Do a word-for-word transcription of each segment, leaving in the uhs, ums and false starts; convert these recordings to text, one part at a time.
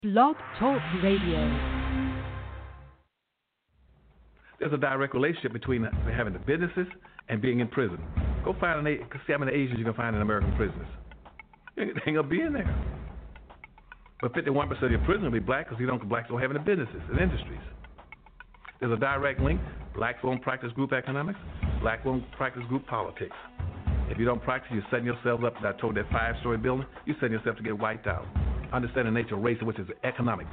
Blog Talk Radio. There's a direct relationship between having the businesses and being in prison. Go find an see how many Asians you can find in American prisons. They ain't gonna be in there. But fifty-one percent of your prisoners will be black because you don't blacks don't have any businesses and industries. There's a direct link. Blacks won't practice group economics. Black won't practice group politics. If you don't practice, you're setting yourself up. I told that five-story building, you're setting yourself to get wiped out. Understand the nature of race, which is economics.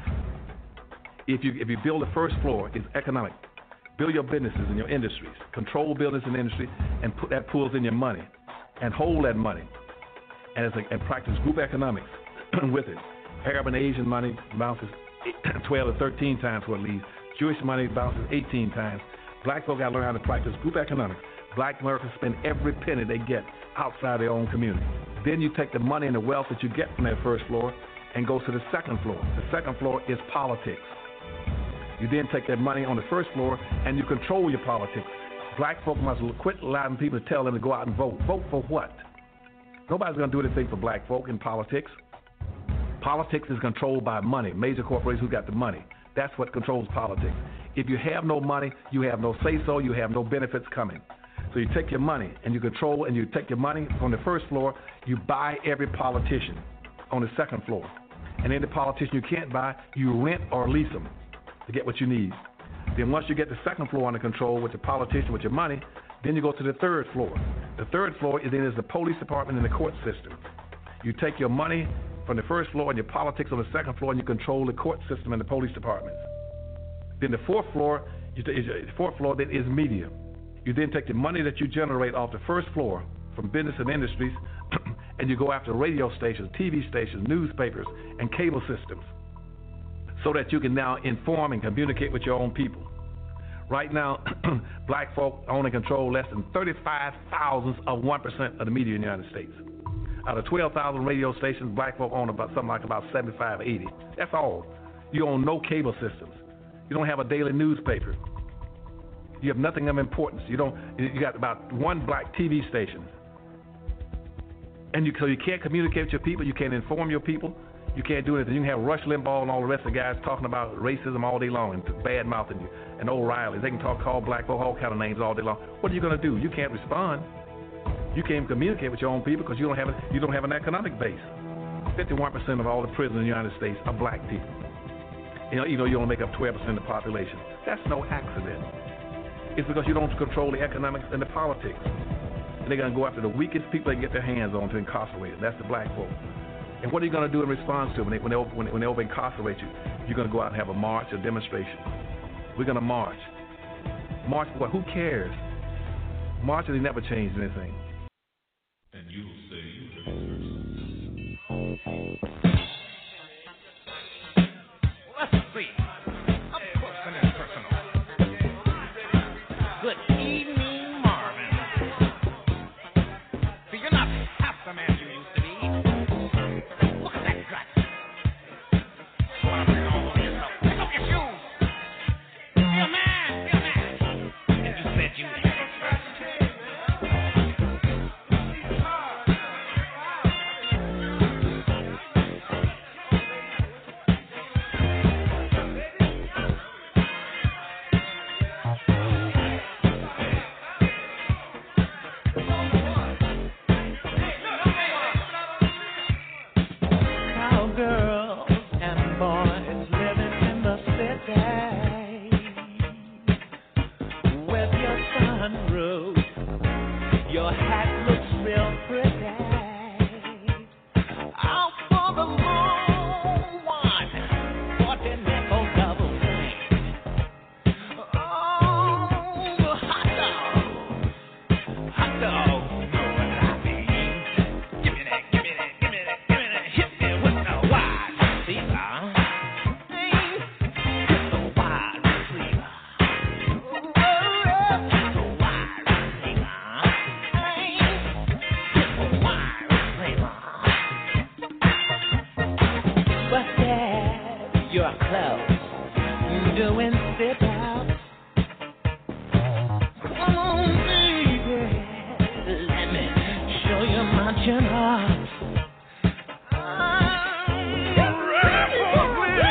If you if you build the first floor, it's economic. Build your businesses and your industries. Control business and industry, and put that pulls in your money, and hold that money, and, it's a, and practice group economics with it. Arab and Asian money bounces twelve to thirteen times what it leaves. Jewish money bounces eighteen times. Black folk got to learn how to practice group economics. Black Americans spend every penny they get outside their own community. Then you take the money and the wealth that you get from that first floor and go to the second floor. The second floor is politics. You then take that money on the first floor and you control your politics. Black folk must quit allowing people to tell them to go out and vote. Vote for what? Nobody's going to do anything for black folk in politics. Politics is controlled by money, major corporations who got the money. That's what controls politics. If you have no money, you have no say-so, you have no benefits coming. So you take your money and you control, and you take your money from the first floor, you buy every politician on the second floor. And then the politician you can't buy, you rent or lease them to get what you need. Then once you get the second floor under control with the politician, with your money, then you go to the third floor. The third floor is then is the police department and the court system. You take your money from the first floor and your politics on the second floor, and you control the court system and the police departments. Then the fourth floor, is the fourth floor then is media. You then take the money that you generate off the first floor from business and industries, and you go after radio stations, T V stations, newspapers, and cable systems, so that you can now inform and communicate with your own people. Right now, black folk own and control less than thirty-five thousandths of one percent of the media in the United States. Out of twelve thousand radio stations, black folk own about something like about seventy-five, eighty. That's all. You own no cable systems. You don't have a daily newspaper. You have nothing of importance. You don't. You got about one black T V station, and you so you can't communicate with your people. You can't inform your people. You can't do anything. You can have Rush Limbaugh and all the rest of the guys talking about racism all day long and bad mouthing you, and O'Reilly. They can talk, call black folk all kind of names all day long. What are you going to do? You can't respond. You can't communicate with your own people because you don't have a, you don't have an economic base. fifty-one percent of all the prisoners in the United States are black people. You know, you know you only make up twelve percent of the population. That's no accident. It's because you don't control the economics and the politics. And they're going to go after the weakest people they can get their hands on to incarcerate them. That's the black folk. And what are you going to do in response to them when they, when they, when they, when they over incarcerate you? You're going to go out and have a march, a demonstration. We're going to march. March for what? Who cares? Marches, they never changed anything. And you will say you Let's see. Up close and personal. Good evening, Marvin. See, you're not half the man you used to be. Look at that gut. What a all over yourself. Take off your shoes. Be a man. Be a man. And you said you had it first. Marching on. I'm ready for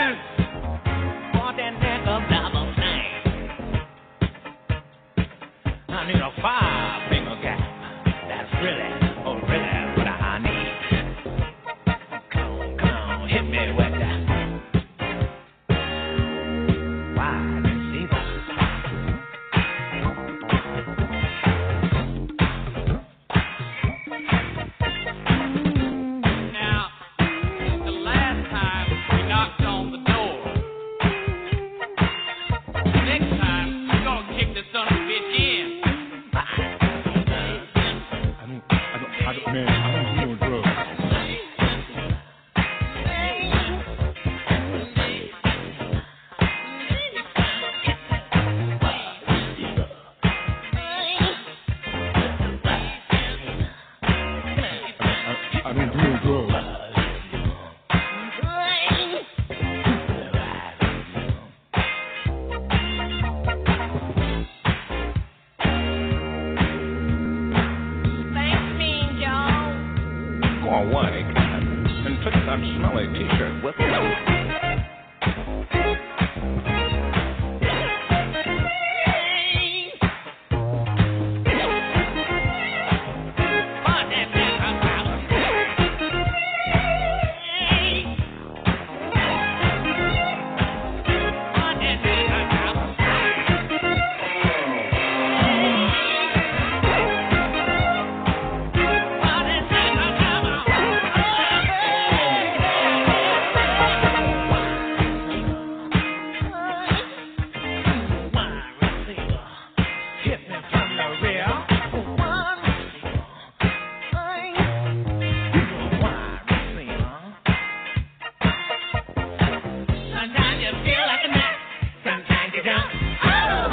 Sometimes you feel like a nut, sometimes you don't. Oh,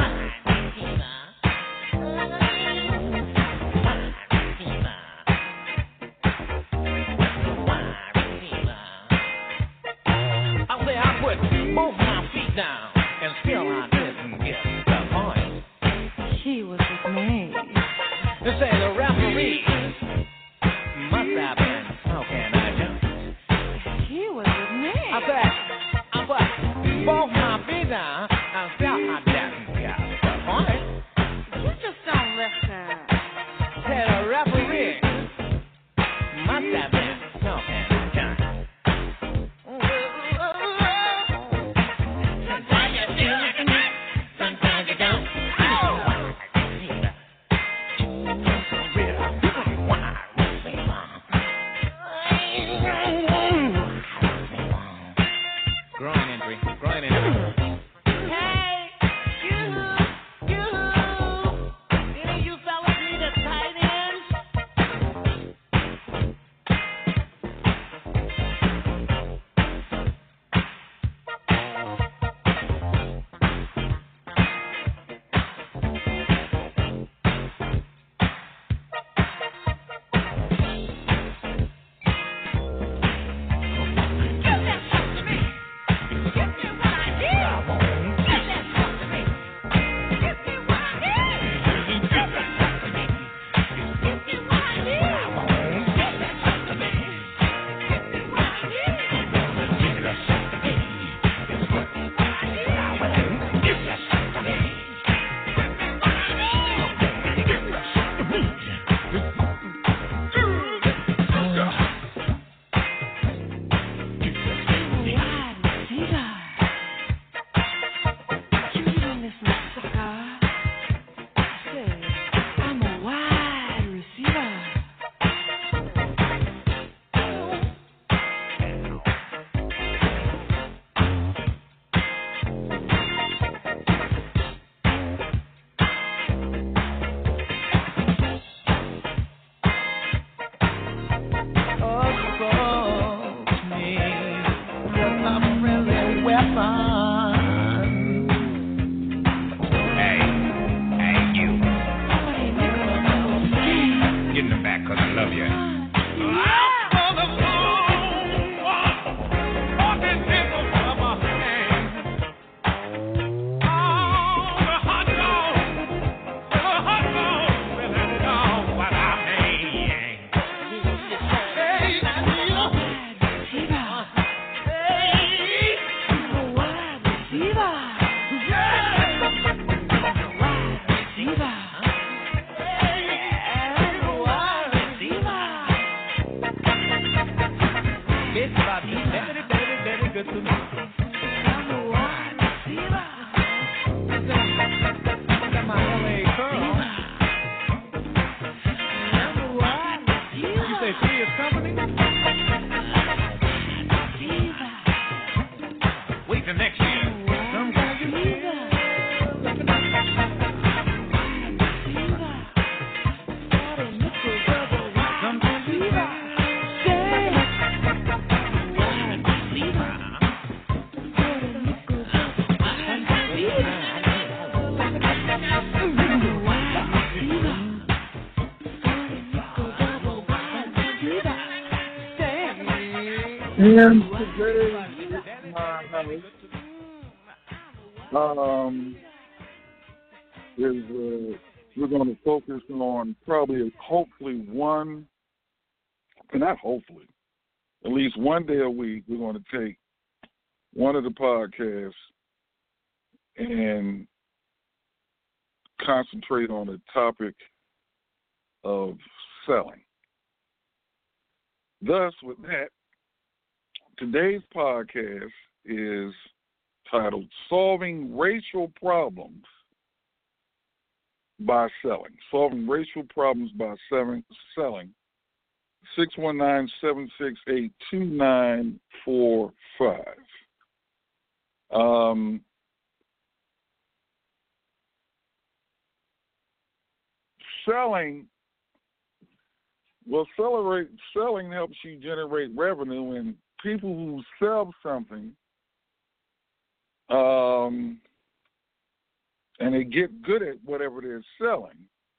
I say I put both my feet down and still I didn't get the point. She was with me. They say the referee must have been smoking a joint. She was with me. I said I put both my feet down and still I didn't get the point. You just don't listen. Say the referee must have been smoking a joint. Sometimes you feel like a nut, sometimes you don't. Groin injury, groin injury. Hey, you, you, any of you fellas need a tight end? And today, my house um, is uh, we're going to focus on probably, hopefully, one, and not hopefully, at least one day a week. We're going to take one of the podcasts and concentrate on the topic of selling. Thus, with that, today's podcast is titled Solving Racial Problems by Selling. Solving Racial Problems by Selling. six one nine, seven six eight, two nine four five. Um, selling, well, celebrate, selling helps you generate revenue, and people who sell something um, and they get good at whatever they're selling,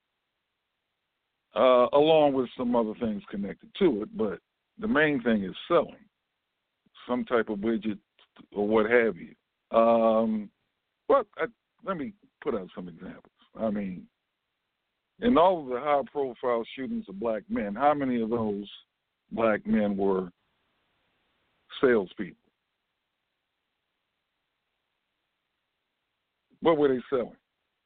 uh, along with some other things connected to it. But the main thing is selling some type of widget or what have you. Um, well, I, let me put out some examples. I mean, in all of the high-profile shootings of black men, how many of those black men were salespeople? What were they selling?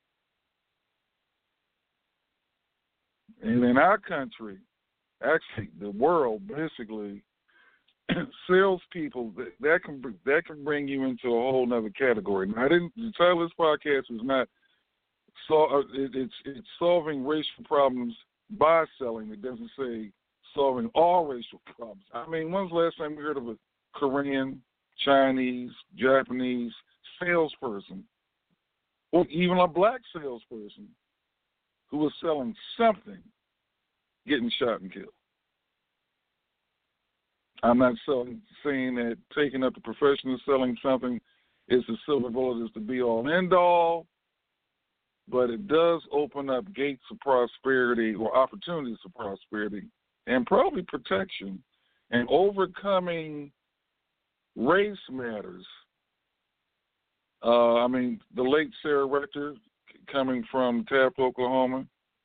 And in our country, actually the world, basically, salespeople, that, that can that can bring you into a whole other category. Now, I didn't. The title of this podcast is not. So it, it's it's solving racial problems by selling. It doesn't say solving all racial problems. I mean, when's the last time we heard of a Korean, Chinese, Japanese salesperson, or even a black salesperson who was selling something, getting shot and killed? I'm not selling, saying that taking up the profession of selling something is the silver bullet, is the be-all and end-all, but it does open up gates of prosperity or opportunities for prosperity and probably protection and overcoming race matters. Uh, I mean, the late Sarah Rector, coming from Taft, Oklahoma,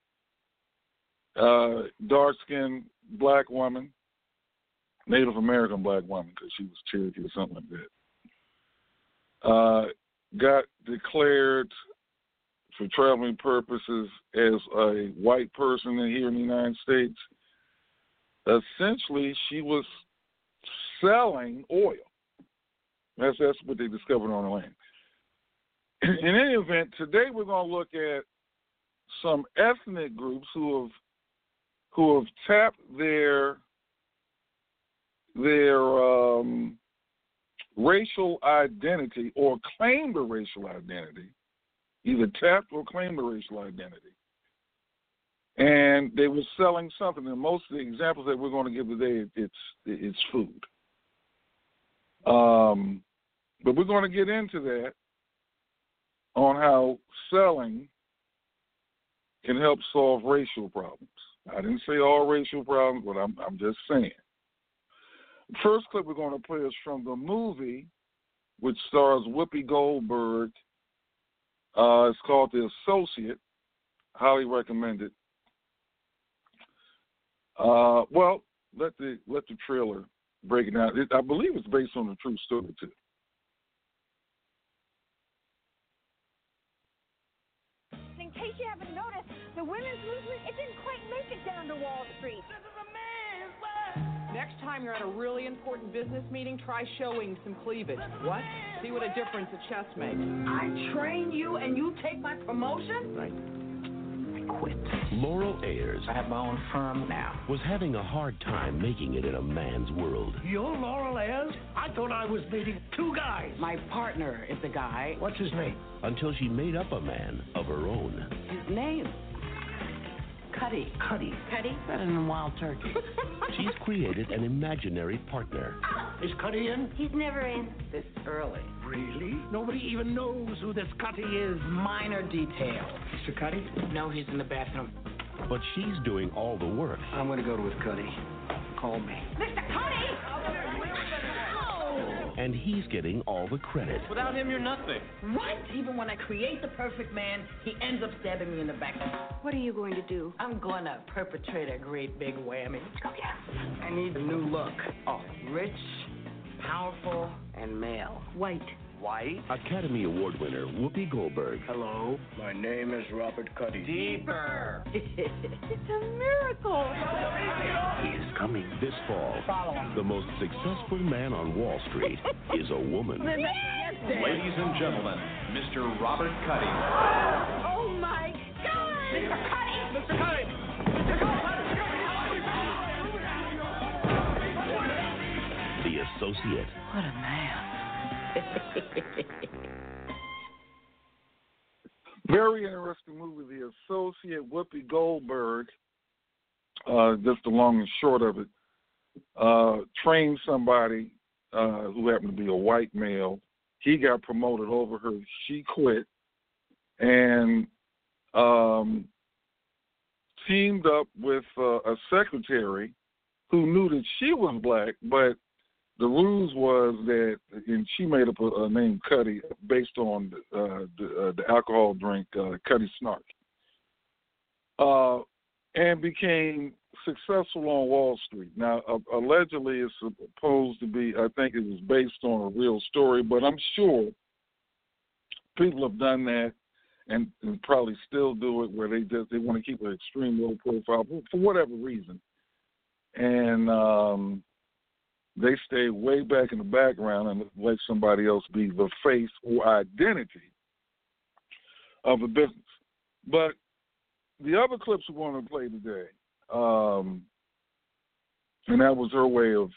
uh, dark-skinned black woman, Native American black woman, because she was Cherokee or something like that, uh, got declared for traveling purposes as a white person here in the United States. Essentially, she was selling oil. That's that's what they discovered on the land. In any event, today we're going to look at some ethnic groups who have who have tapped their their um, racial identity or claimed a racial identity, either tapped or claimed a racial identity. And they were selling something. And most of the examples that we're going to give today, it's it's food. Um, but we're going to get into that on how selling can help solve racial problems. I didn't say all racial problems, but I'm I'm just saying. First clip we're going to play is from the movie, which stars Whoopi Goldberg. Uh, it's called The Associate. Highly recommended. Uh, well, let the let the trailer break it down. It, I believe it's based on a true story too. In case you haven't noticed, the women's movement, it didn't quite make it down to Wall Street. Next time you're at a really important business meeting, try showing some cleavage. What? See what a difference a chest makes. I train you and you take my promotion? Right. I quit. Laurel Ayers I have my own firm now. was having a hard time making it in a man's world. You're Laurel Ayers? I thought I was meeting two guys. My partner is a guy. What's his name? Until she made up a man of her own. His name? Cuddy. Cuddy. Cuddy? Better than Wild Turkey. She's created an imaginary partner. Is Cuddy in? He's never in. This early. Really? Nobody even knows who this Cuddy is. Minor detail. Mister Cuddy? No, he's in the bathroom. But she's doing all the work. I'm going to go to his Cuddy. Call me. Mister Cuddy! And he's getting all the credit. Without him, you're nothing. What? Even when I create the perfect man, he ends up stabbing me in the back. What are you going to do? I'm going to perpetrate a great big whammy. Oh, yeah. I need a new look. Oh, rich, powerful, and male. White. White? Academy Award winner Whoopi Goldberg. Hello. My name is Robert Cuddy. Deeper. It's a miracle. He is coming this fall. Follow him. The most successful man on Wall Street is a woman. Ladies and gentlemen, Mister Robert Cuddy. Oh, my God! Mister Cuddy! Mister Cuddy! Mister Cuddy! The Associate. What a man. Very interesting movie, The Associate. Whoopi Goldberg, uh, just the long and short of it, uh, trained somebody uh, who happened to be a white male. he got promoted over her. She quit and um, teamed up with uh, a secretary who knew that she was black, but the rules was that, and she made up a, a name Cuddy based on uh, the, uh, the alcohol drink uh, Cuddy Snark, uh, and became successful on Wall Street. Now, uh, allegedly, it's supposed to be, I think it was based on a real story, but I'm sure people have done that and, and probably still do it where they just they want to keep an extreme low profile for, for whatever reason. And um, they stay way back in the background and let somebody else be the face or identity of a business. But the other clips we want to play today, um, and that was her way of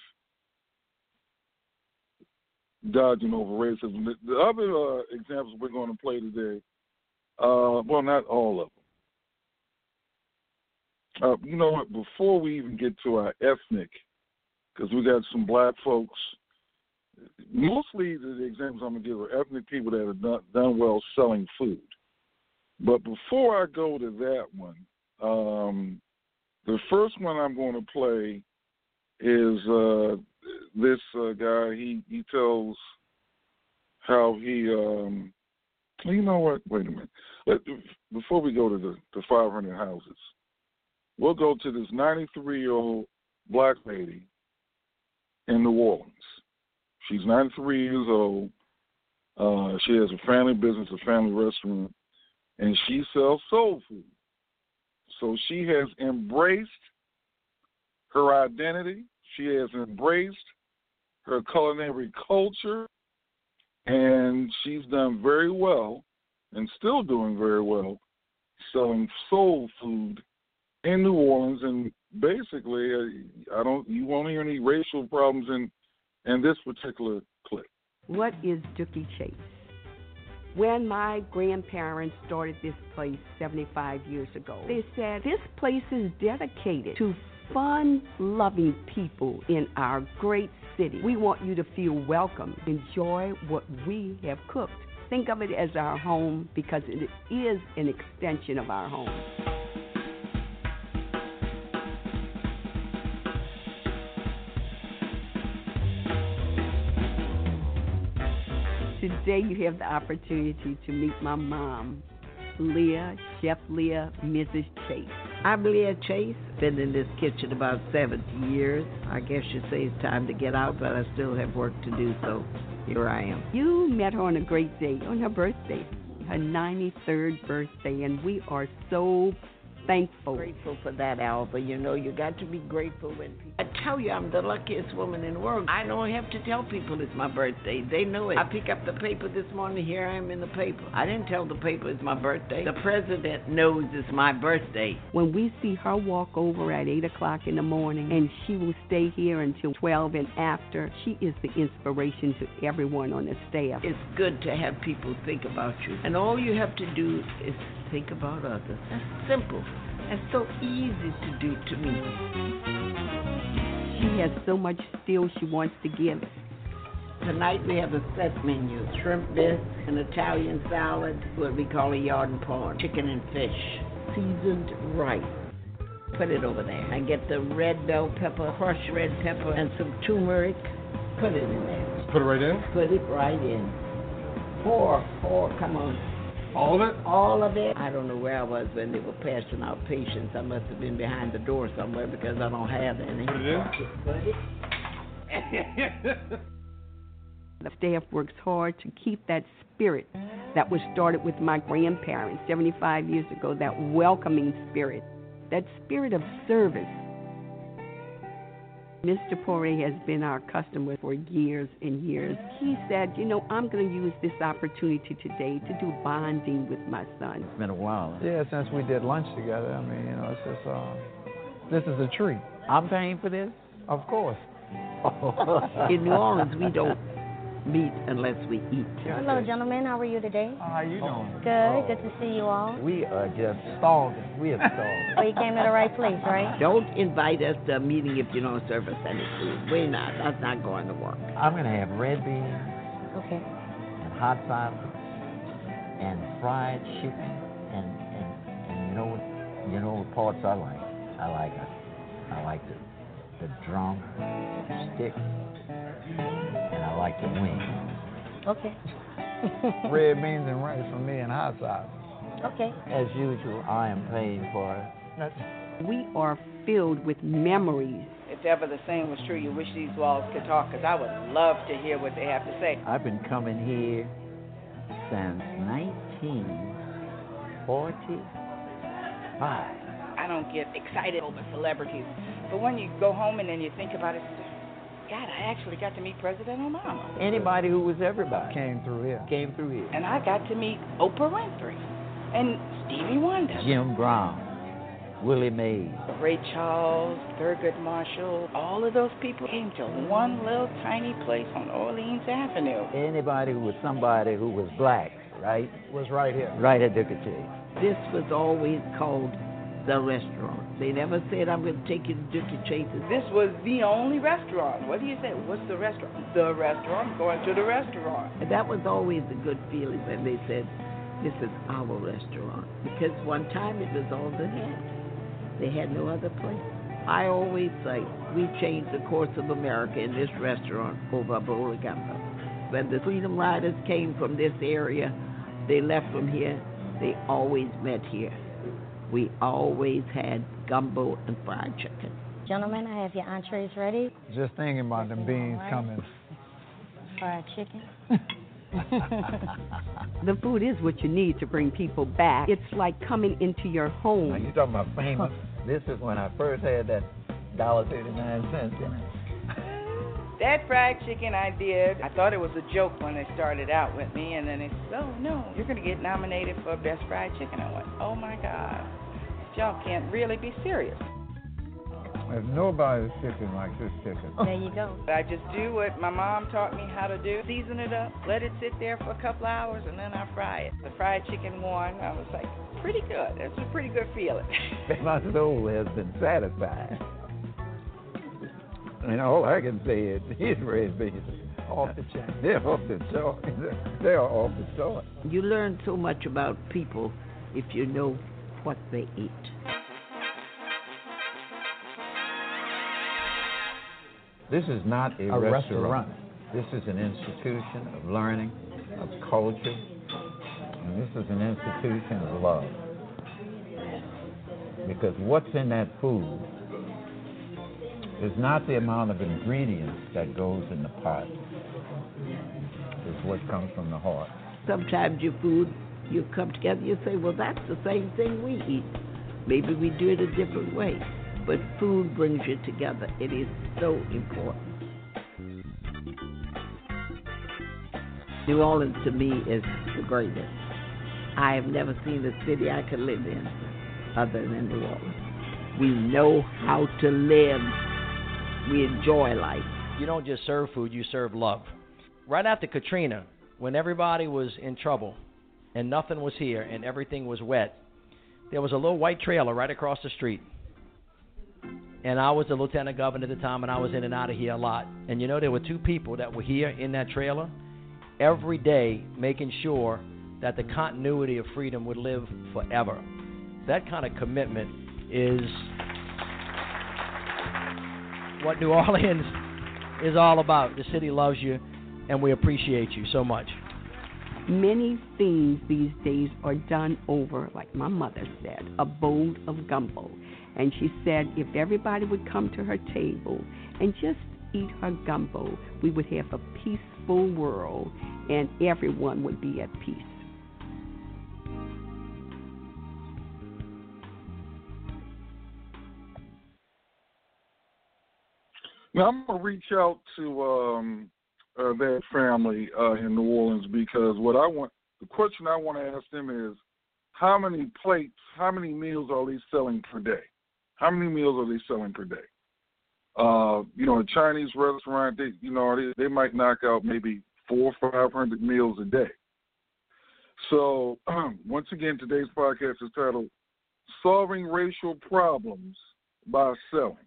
dodging over racism. The, the other uh, examples we're going to play today, uh, well, not all of them. Uh, you know what? Before we even get to our ethnic, because we got some black folks, mostly the, the examples I'm going to give are ethnic people that have done, done well selling food. But before I go to that one, um, the first one I'm going to play is uh, this uh, guy. He, he tells how he, um, you know what? Wait a minute. Let, before we go to the, the five hundred houses, we'll go to this ninety-three-year-old black lady in New Orleans. She's ninety-three years old. Uh, she has a family business, a family restaurant, and she sells soul food. So she has embraced her identity. She has embraced her culinary culture, and she's done very well and still doing very well selling soul food in New Orleans. And basically, uh, I don't. You won't hear any racial problems in in this particular clip. What is Dookie Chase? When my grandparents started this place seventy-five years ago, they said this place is dedicated to fun-loving people in our great city. We want you to feel welcome. Enjoy what we have cooked. Think of it as our home because it is an extension of our home. Today you have the opportunity to meet my mom, Leah, Chef Leah, Missus Chase. I'm Leah Chase. Been in this kitchen about seventy years. I guess you'd say it's time to get out, but I still have work to do, so here I am. You met her on a great day, on her birthday, her ninety-third birthday, and we are so thankful. Grateful for that, Alva. You know, you got to be grateful when people... I tell you, I'm the luckiest woman in the world. I don't have to tell people it's my birthday. They know it. I pick up the paper this morning, here I am in the paper. I didn't tell the paper it's my birthday. The president knows it's my birthday. When we see her walk over at eight o'clock in the morning, and she will stay here until twelve and after, she is the inspiration to everyone on the staff. It's good to have people think about you. And all you have to do is think about others. That's simple. That's so easy to do to me. She has so much still she wants to give. Tonight we have a set menu. Shrimp bisque, an Italian salad, what we call a yard and pawn, chicken and fish, seasoned rice. Put it over there. And get the red bell pepper, crushed red pepper, and some turmeric. Put it in there. Put it right in? Put it right in. Pour, pour, come on. All of it? All of it. I don't know where I was when they were passing out patients. I must have been behind the door somewhere because I don't have any. Put it in? Put it. The staff works hard to keep that spirit that was started with my grandparents seventy-five years ago, that welcoming spirit, that spirit of service. Mister Poirier has been our customer for years and years. He said, you know, I'm going to use this opportunity today to do bonding with my son. It's been a while. Yeah, since we did lunch together. I mean, you know, it's just, uh, this is a treat. I'm paying for this? Of course. In New Orleans, we don't meet unless we eat. Hello, gentlemen. How are you today? Oh, how you doing? Good. Oh. Good to see you all. We are just starving. We are starving. Well, you came to the right place, right? Don't invite us to a meeting if you don't serve us any food. We're not. That's not going to work. I'm going to have red beans. Okay. hot salad and fried chicken, and, and, and you know what you know what parts I like? I like it. I like the the drum stick, and I like the wing. Okay. Red beans and rice for me and hot sauce. Okay. As usual, I am paying for nothing. We are filled with memories. If ever the same was true, you wish these walls could talk, because I would love to hear what they have to say. I've been coming here since nineteen forty-five. I don't get excited over celebrities, but when you go home and then you think about it, God, I actually got to meet President Obama. Anybody who was everybody Came through here. came through here. And I got to meet Oprah Winfrey and Stevie Wonder. Jim Brown, Willie Mays. Ray Charles, Thurgood Marshall, all of those people came to one little tiny place on Orleans Avenue. Anybody who was somebody who was black, right? Was right here. Right at Dookie Chase. This was always called the restaurant. They never said, I'm going to take you to Dookie Chase's. This was the only restaurant. What do you say? What's the restaurant? The restaurant. I'm going to the restaurant. And that was always a good feeling when they said, this is our restaurant. Because one time it was all they had. They had no other place. I always say, we changed the course of America in this restaurant over a bowl of gumbo. When the Freedom Riders came from this area, they left from here, they always met here. We always had gumbo and fried chicken. Gentlemen, I have your entrees ready. Just thinking about them beans Right. coming. Fried chicken. The food is what you need to bring people back. It's like coming into your Now, home. you talking about famous? This is when I first had that one dollar thirty-nine cents in it. That fried chicken I did, I thought it was a joke when they started out with me, and then they said, oh, no, you're going to get nominated for Best Fried Chicken. I went, oh, my God, y'all can't really be serious. There's nobody's chicken like this chicken. There you go. I just do what my mom taught me how to do. Season it up, let it sit there for a couple hours, and then I fry it. The fried chicken won. I was like, pretty good. That's a pretty good feeling. My soul has been satisfied. And all I can say is these red beans Off the chain. They're off the chart. They are off the chart. You learn so much about people if you know what they eat. This is not a, A restaurant. restaurant. This is an institution of learning, of culture, and this is an institution of love. Because what's in that food is not the amount of ingredients that goes in the pot. It's what comes from the heart. Sometimes your food, you come together, you say, well, that's the same thing we eat. Maybe we do it a different way. But food brings you together. It is so important. New Orleans to me is the greatest. I have never seen a city I could live in other than New Orleans. We know how to live. We enjoy life. You don't just serve food, you serve love. Right after Katrina, when everybody was in trouble and nothing was here and everything was wet, there was a little white trailer right across the street. And I was the lieutenant governor at the time, and I was in and out of here a lot. And you know, there were two people that were here in that trailer every day making sure that the continuity of freedom would live forever. That kind of commitment is what New Orleans is all about. The city loves you, and we appreciate you so much. Many things these days are done over, like my mother said, a bowl of gumbo. And she said if everybody would come to her table and just eat her gumbo, we would have a peaceful world and everyone would be at peace. Now, I'm going to reach out to um, uh, that family uh, in New Orleans, because what I want, the question I want to ask them is, how many plates, how many meals are they selling per day? How many meals are they selling per day? Uh, you know, a Chinese restaurant, they, you know, they, they might knock out maybe four or five hundred meals a day. So, um, once again, today's podcast is titled "Solving Racial Problems by Selling."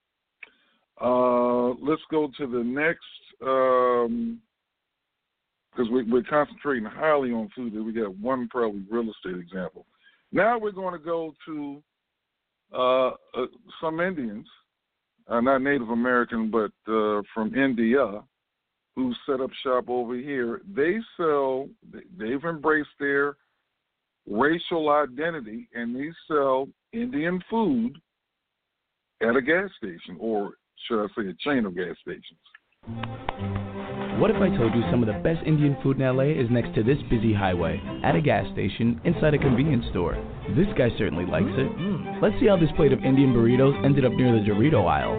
Uh, let's go to the next um, because we, we're concentrating highly on food. We got one probably real estate example. Now we're going to go to uh, uh, some Indians, uh, not Native American, but uh, from India, who set up shop over here. They sell, they've embraced their racial identity, and they sell Indian food at a gas station, or should I say a chain of gas stations. What if I told you some of the best Indian food in L A is next to this busy highway, at a gas station, inside a convenience store? This guy certainly likes it. Mm. Let's see how this plate of Indian burritos ended up near the Dorito aisle.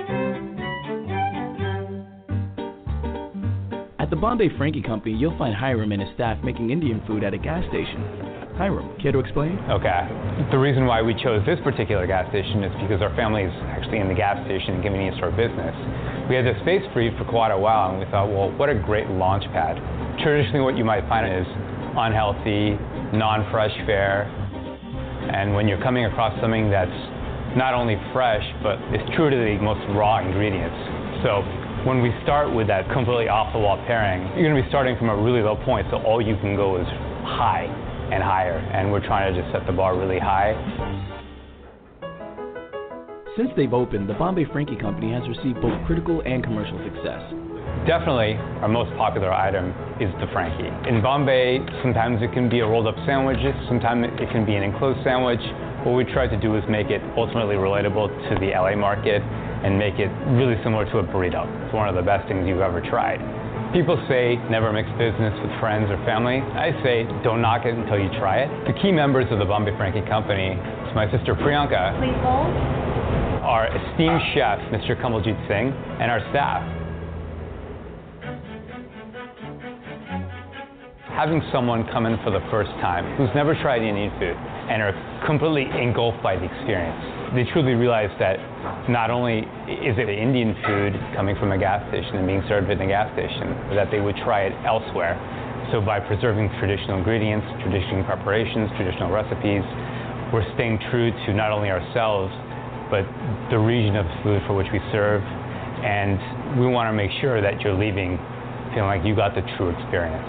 At the Bombay Frankie Company, you'll find Hiram and his staff making Indian food at a gas station. Hiram, care to explain? Okay. The reason why we chose this particular gas station is because our family is actually in the gas station and convenience store business. We had the space free for quite a while, and we thought, well, what a great launch pad. Traditionally, what you might find is unhealthy, non-fresh fare, and when you're coming across something that's not only fresh, but is true to the most raw ingredients. So when we start with that completely off-the-wall pairing, you're going to be starting from a really low point, so all you can go is high and higher, and we're trying to just set the bar really high. Since they've opened, the Bombay Frankie Company has received both critical and commercial success. Definitely, our most popular item is the Frankie. In Bombay, sometimes it can be a rolled-up sandwich, sometimes it can be an enclosed sandwich. What we try to do is make it ultimately relatable to the L A market and make it really similar to a burrito. It's one of the best things you've ever tried. People say never mix business with friends or family. I say don't knock it until you try it. The key members of the Bombay Frankie Company is my sister Priyanka, Please hold. our esteemed chef, Mister Kamaljit Singh, and our staff. Having someone come in for the first time who's never tried Indian food and are completely engulfed by the experience, they truly realize that not only is it Indian food coming from a gas station and being served in a gas station, but that they would try it elsewhere. So by preserving traditional ingredients, traditional preparations, traditional recipes, we're staying true to not only ourselves, but the region of food for which we serve. And we want to make sure that you're leaving feeling like you got the true experience.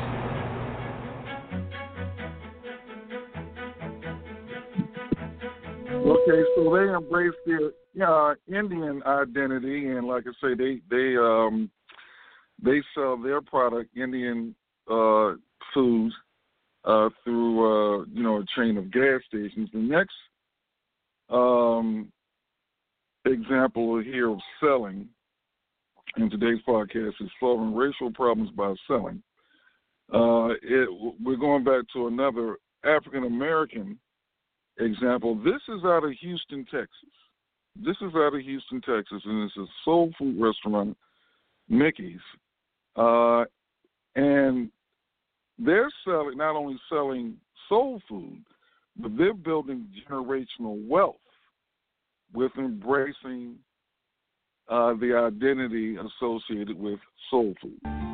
Okay, so they embrace their uh, Indian identity, and like I say, they they um, they sell their product, Indian uh, foods, uh, through uh, you know a chain of gas stations. The next um, example here of selling in today's podcast is solving racial problems by selling. Uh, it, we're going back to another African American example. This is out of Houston, Texas. This is out of Houston, Texas, and it's a soul food restaurant, Mickey's. Uh, and they're selling, not only selling soul food, but they're building generational wealth with embracing uh, the identity associated with soul food.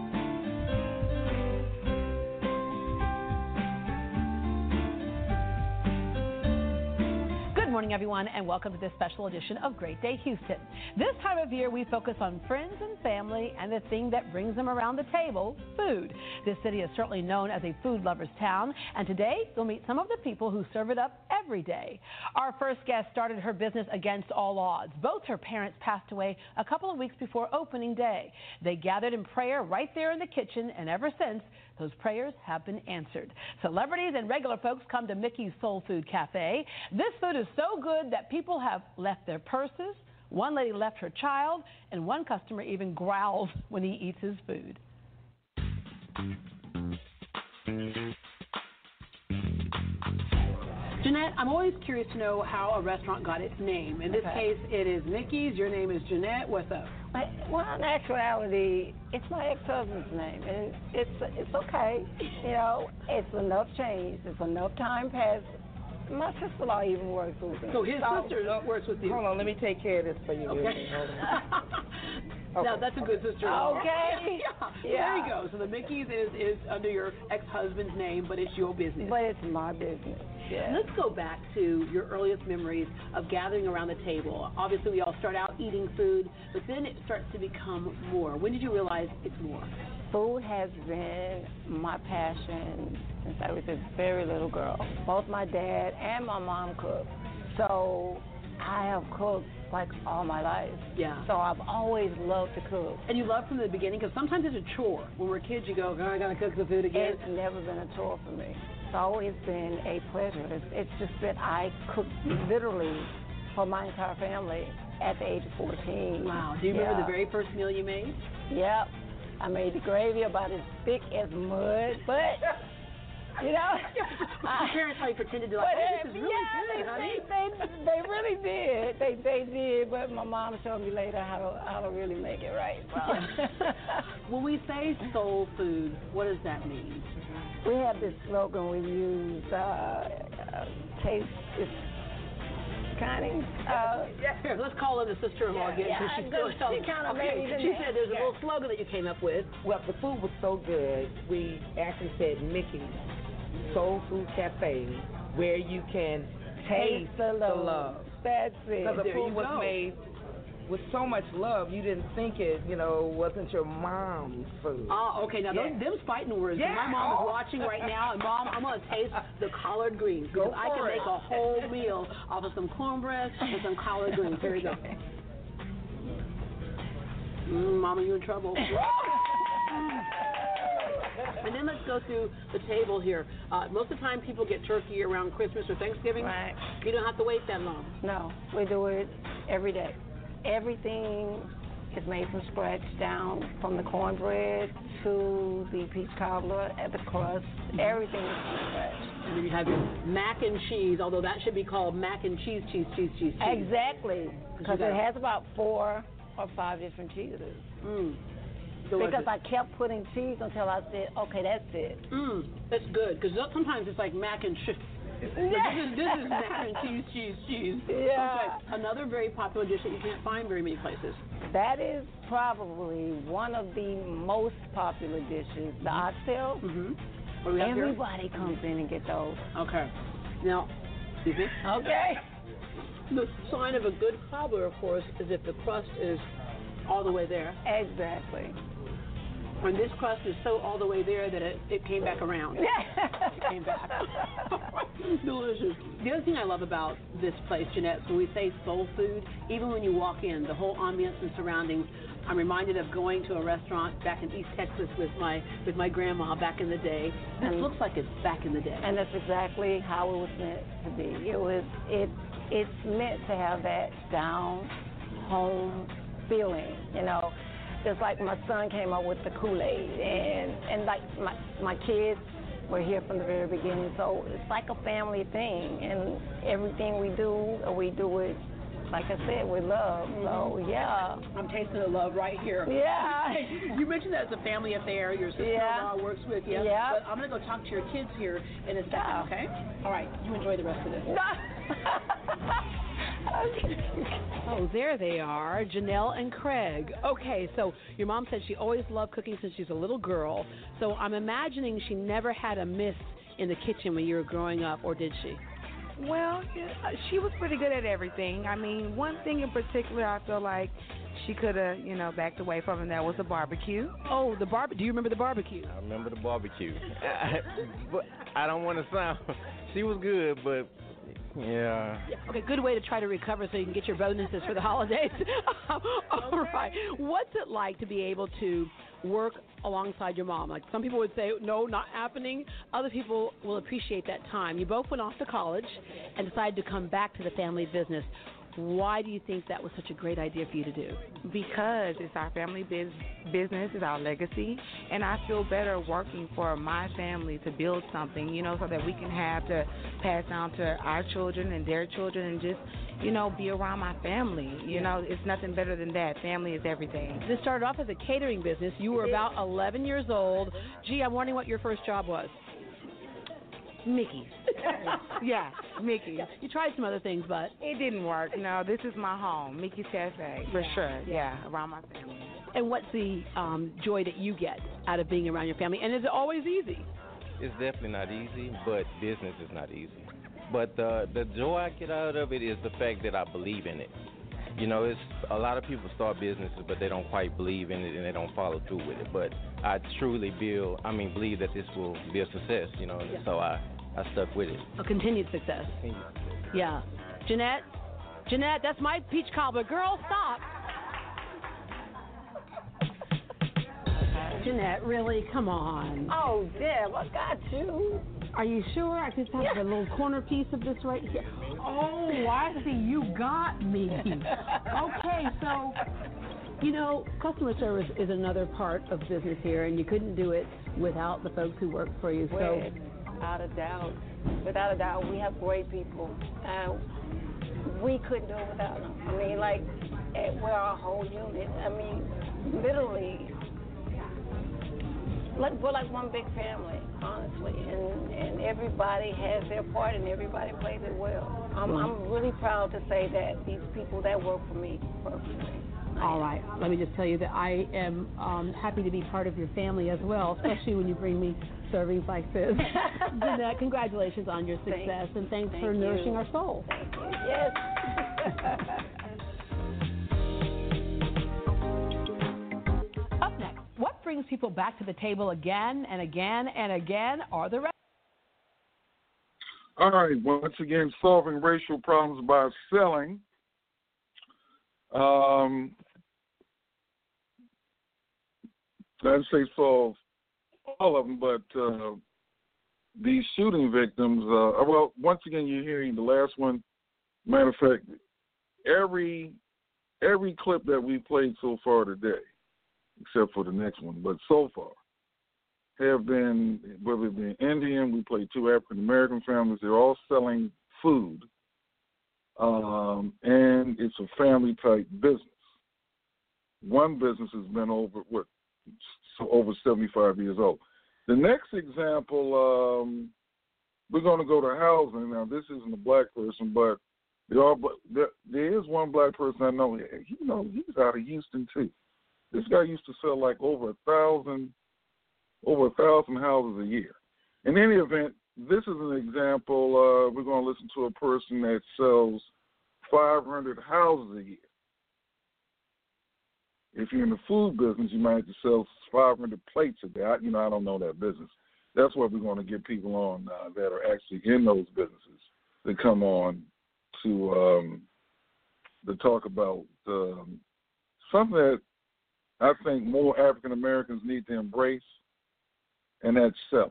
Good morning, everyone, and welcome to this special edition of Great Day Houston. This time of year, we focus on friends and family and the thing that brings them around the table, food. This city is certainly known as a food lover's town, and today you'll meet some of the people who serve it up every day. Our first guest started her business against all odds. Both her parents passed away a couple of weeks before opening day. They gathered in prayer right there in the kitchen, and ever since, those prayers have been answered. Celebrities and regular folks come to Mickey's Soul Food Cafe. This food is so good that people have left their purses. One lady left her child, and one customer even growls when he eats his food. Jeanette, I'm always curious to know how a restaurant got its name. In this Okay. case, it is Mickey's. Your name is Jeanette. What's up? Well, in actuality, it's my ex-husband's name, and it's it's okay. You know, it's enough change. It's enough time passed. My sister-in-law even works with me. So his sister works with you. Hold on, let me take care of this for you. Okay. Now, that's a good sister-in-law. Okay. yeah. Yeah. There you go. So the Mickey's is, is under your ex-husband's name, but it's your business. But it's my business. Yeah. Let's go back to your earliest memories of gathering around the table. Obviously, we all start out eating food, but then it starts to become more. When did you realize it's more? Food has been my passion since I was a very little girl. Both my dad and my mom cook. So I have cooked like all my life. Yeah. So I've always loved to cook. And you love from the beginning, because sometimes it's a chore. When we're kids, you go, oh, I got to cook the food again. It's never been a chore for me. It's always been a pleasure. It's, it's just that I cook literally for my entire family at the age of fourteen. Wow. Do you remember yeah. the very first meal you made? Yep. I made the gravy about as thick as mud, but, you know. Your parents probably pretended to like, but, oh, this is really yeah, good, honey. They, they, they really did. They they did, but my mom showed me later how to, how to really make it right. So. When we say soul food, what does that mean? We have this slogan we use, uh, uh, taste is kind uh, Here, let's call her the sister-in-law again. Yeah, she's yeah, still she kind of okay. made it in She there. said there's a Yeah. little slogan that you came up with. Well, the food was so good, we actually said Mickey's Soul Food Cafe, where you can taste the love. The love. That's it. Because the There food you was go. made with so much love, you didn't think it, you know, wasn't your mom's food. Oh, okay. Now, Yeah. those them's fighting words. Yeah. My mom is Oh. watching right now, and Mom, I'm going to taste the collard greens. Because Go I can for make it. a whole meal off of some cornbread and some collard greens. Here you go. Mm, Mama, you in trouble. And then let's go through the table here. Uh, most of the time, people get turkey around Christmas or Thanksgiving. Right. You don't have to wait that long. No, we do it every day. Everything is made from scratch, down from the cornbread to the peach cobbler at the crust. Everything is from scratch. And then you have your mac and cheese, although that should be called mac and cheese, cheese, cheese, cheese, cheese. Exactly, because you it got- has about four or five different cheeses. Mm. Because I kept putting cheese until I said, okay, that's it. Mm, that's good, because sometimes it's like mac and cheese. This is, this is mac and cheese, cheese, cheese. Yeah. Okay. Another very popular dish that you can't find very many places. That is probably one of the most popular dishes, the oxtail. Mm-hmm. What do we have here? Everybody comes in and get those. Okay. Now, excuse me. Okay. The sign of a good cobbler, of course, is if the crust is all the way there. Exactly. And this crust is so all the way there that it, it came back around. Yeah. It came back. Delicious. The other thing I love about this place, Jeanette, when we say soul food, even when you walk in, the whole ambiance and surroundings, I'm reminded of going to a restaurant back in East Texas with my with my grandma back in the day. This And- looks like it's back in the day. And that's exactly how it was meant to be. It was it it's meant to have that down home feeling, you know. It's like my son came up with the Kool-Aid, and and like my my kids were here from the very beginning, so it's like a family thing, and everything we do, we do it, like I said, with love. So yeah, I'm tasting the love right here. Yeah. You mentioned that it's a family affair. Your sister-in-law Yeah. works with you. Yeah. But I'm going to go talk to your kids here in a second, Yeah. okay? All right. You enjoy the rest of this. Oh, there they are, Janelle and Craig. Okay, so your mom said she always loved cooking since she was a little girl. So I'm imagining she never had a miss in the kitchen when you were growing up, or did she? Well, yeah, she was pretty good at everything. I mean, one thing in particular I feel like she could have, you know, backed away from, and that was the barbecue. Oh, the bar. Do you remember the barbecue? I remember the barbecue. But I don't want to sound. She was good, but yeah. Okay, good way to try to recover so you can get your bonuses for the holidays. All right. What's it like to be able to work alongside your mom? Like, some people would say, no, not happening. Other people will appreciate that time. You both went off to college and decided to come back to the family business. Why do you think that was such a great idea for you to do? Because it's our family biz- business, it's our legacy, and I feel better working for my family to build something, you know, so that we can have to pass down to our children and their children and just, you know, be around my family. You know, it's nothing better than that. Family is everything. This started off as a catering business. You were about eleven years old. Gee, I'm wondering what your first job was. Mickey's. Yeah, Mickey's. You tried some other things, but it didn't work. No, this is my home, Mickey's Cafe, for sure. Yeah, around my family. And what's the um, joy that you get out of being around your family? And is it always easy? It's definitely not easy, but business is not easy. But uh, the joy I get out of it is the fact that I believe in it. You know, it's a lot of people start businesses, but they don't quite believe in it and they don't follow through with it. But I truly feel, I mean, believe that this will be a success, you know, Yeah. so I, I stuck with it. A continued success. Continued success. Yeah. Jeanette? Jeanette, that's my peach cobbler. Girl, stop. Jeanette, really? Come on. Oh, Deb, I got you. Are you sure? I just have Yeah. a little corner piece of this right here. Oh, I see. You got me. Okay, so, you know, customer service is another part of business here, and you couldn't do it without the folks who work for you. So, Without a doubt. Without a doubt, we have great people. And we couldn't do it without them. I mean, like, eh, we're our whole unit. I mean, literally, like, we're like one big family, honestly. And, and everybody has their part, and everybody plays it well. I'm, I'm really proud to say that these people that work for me personally. all right, let me just tell you that I am um, happy to be part of your family as well, especially when you bring me servings like this. Jeanette, congratulations on your success, Thank- and thanks thank for nourishing you. our soul. Thank you. Yes. Up next, what brings people back to the table again and again and again are the rest. All right, once again, solving racial problems by selling. Um, I'd say solve all of them, but uh, these shooting victims, uh, well, once again, you're hearing the last one. Matter of fact, every every clip that we played so far today, except for the next one, but so far, have been, whether it be Indian, we played two African-American families, they're all selling food, um, and it's a family-type business. One business has been over, what, so over seventy-five years old. The next example, um, we're going to go to housing. Now, this isn't a black person, but there, are, there, there is one black person I know. You know, he's out of Houston, too. This guy used to sell like over a thousand, over a thousand houses a year. In any event, this is an example. Uh, we're going to listen to a person that sells five hundred houses a year. If you're in the food business, you might have to sell five hundred plates a day. I, you know, I don't know that business. That's what we're going to get people on uh, that are actually in those businesses to come on to um, to talk about um, something that I think more African Americans need to embrace, and that's selling.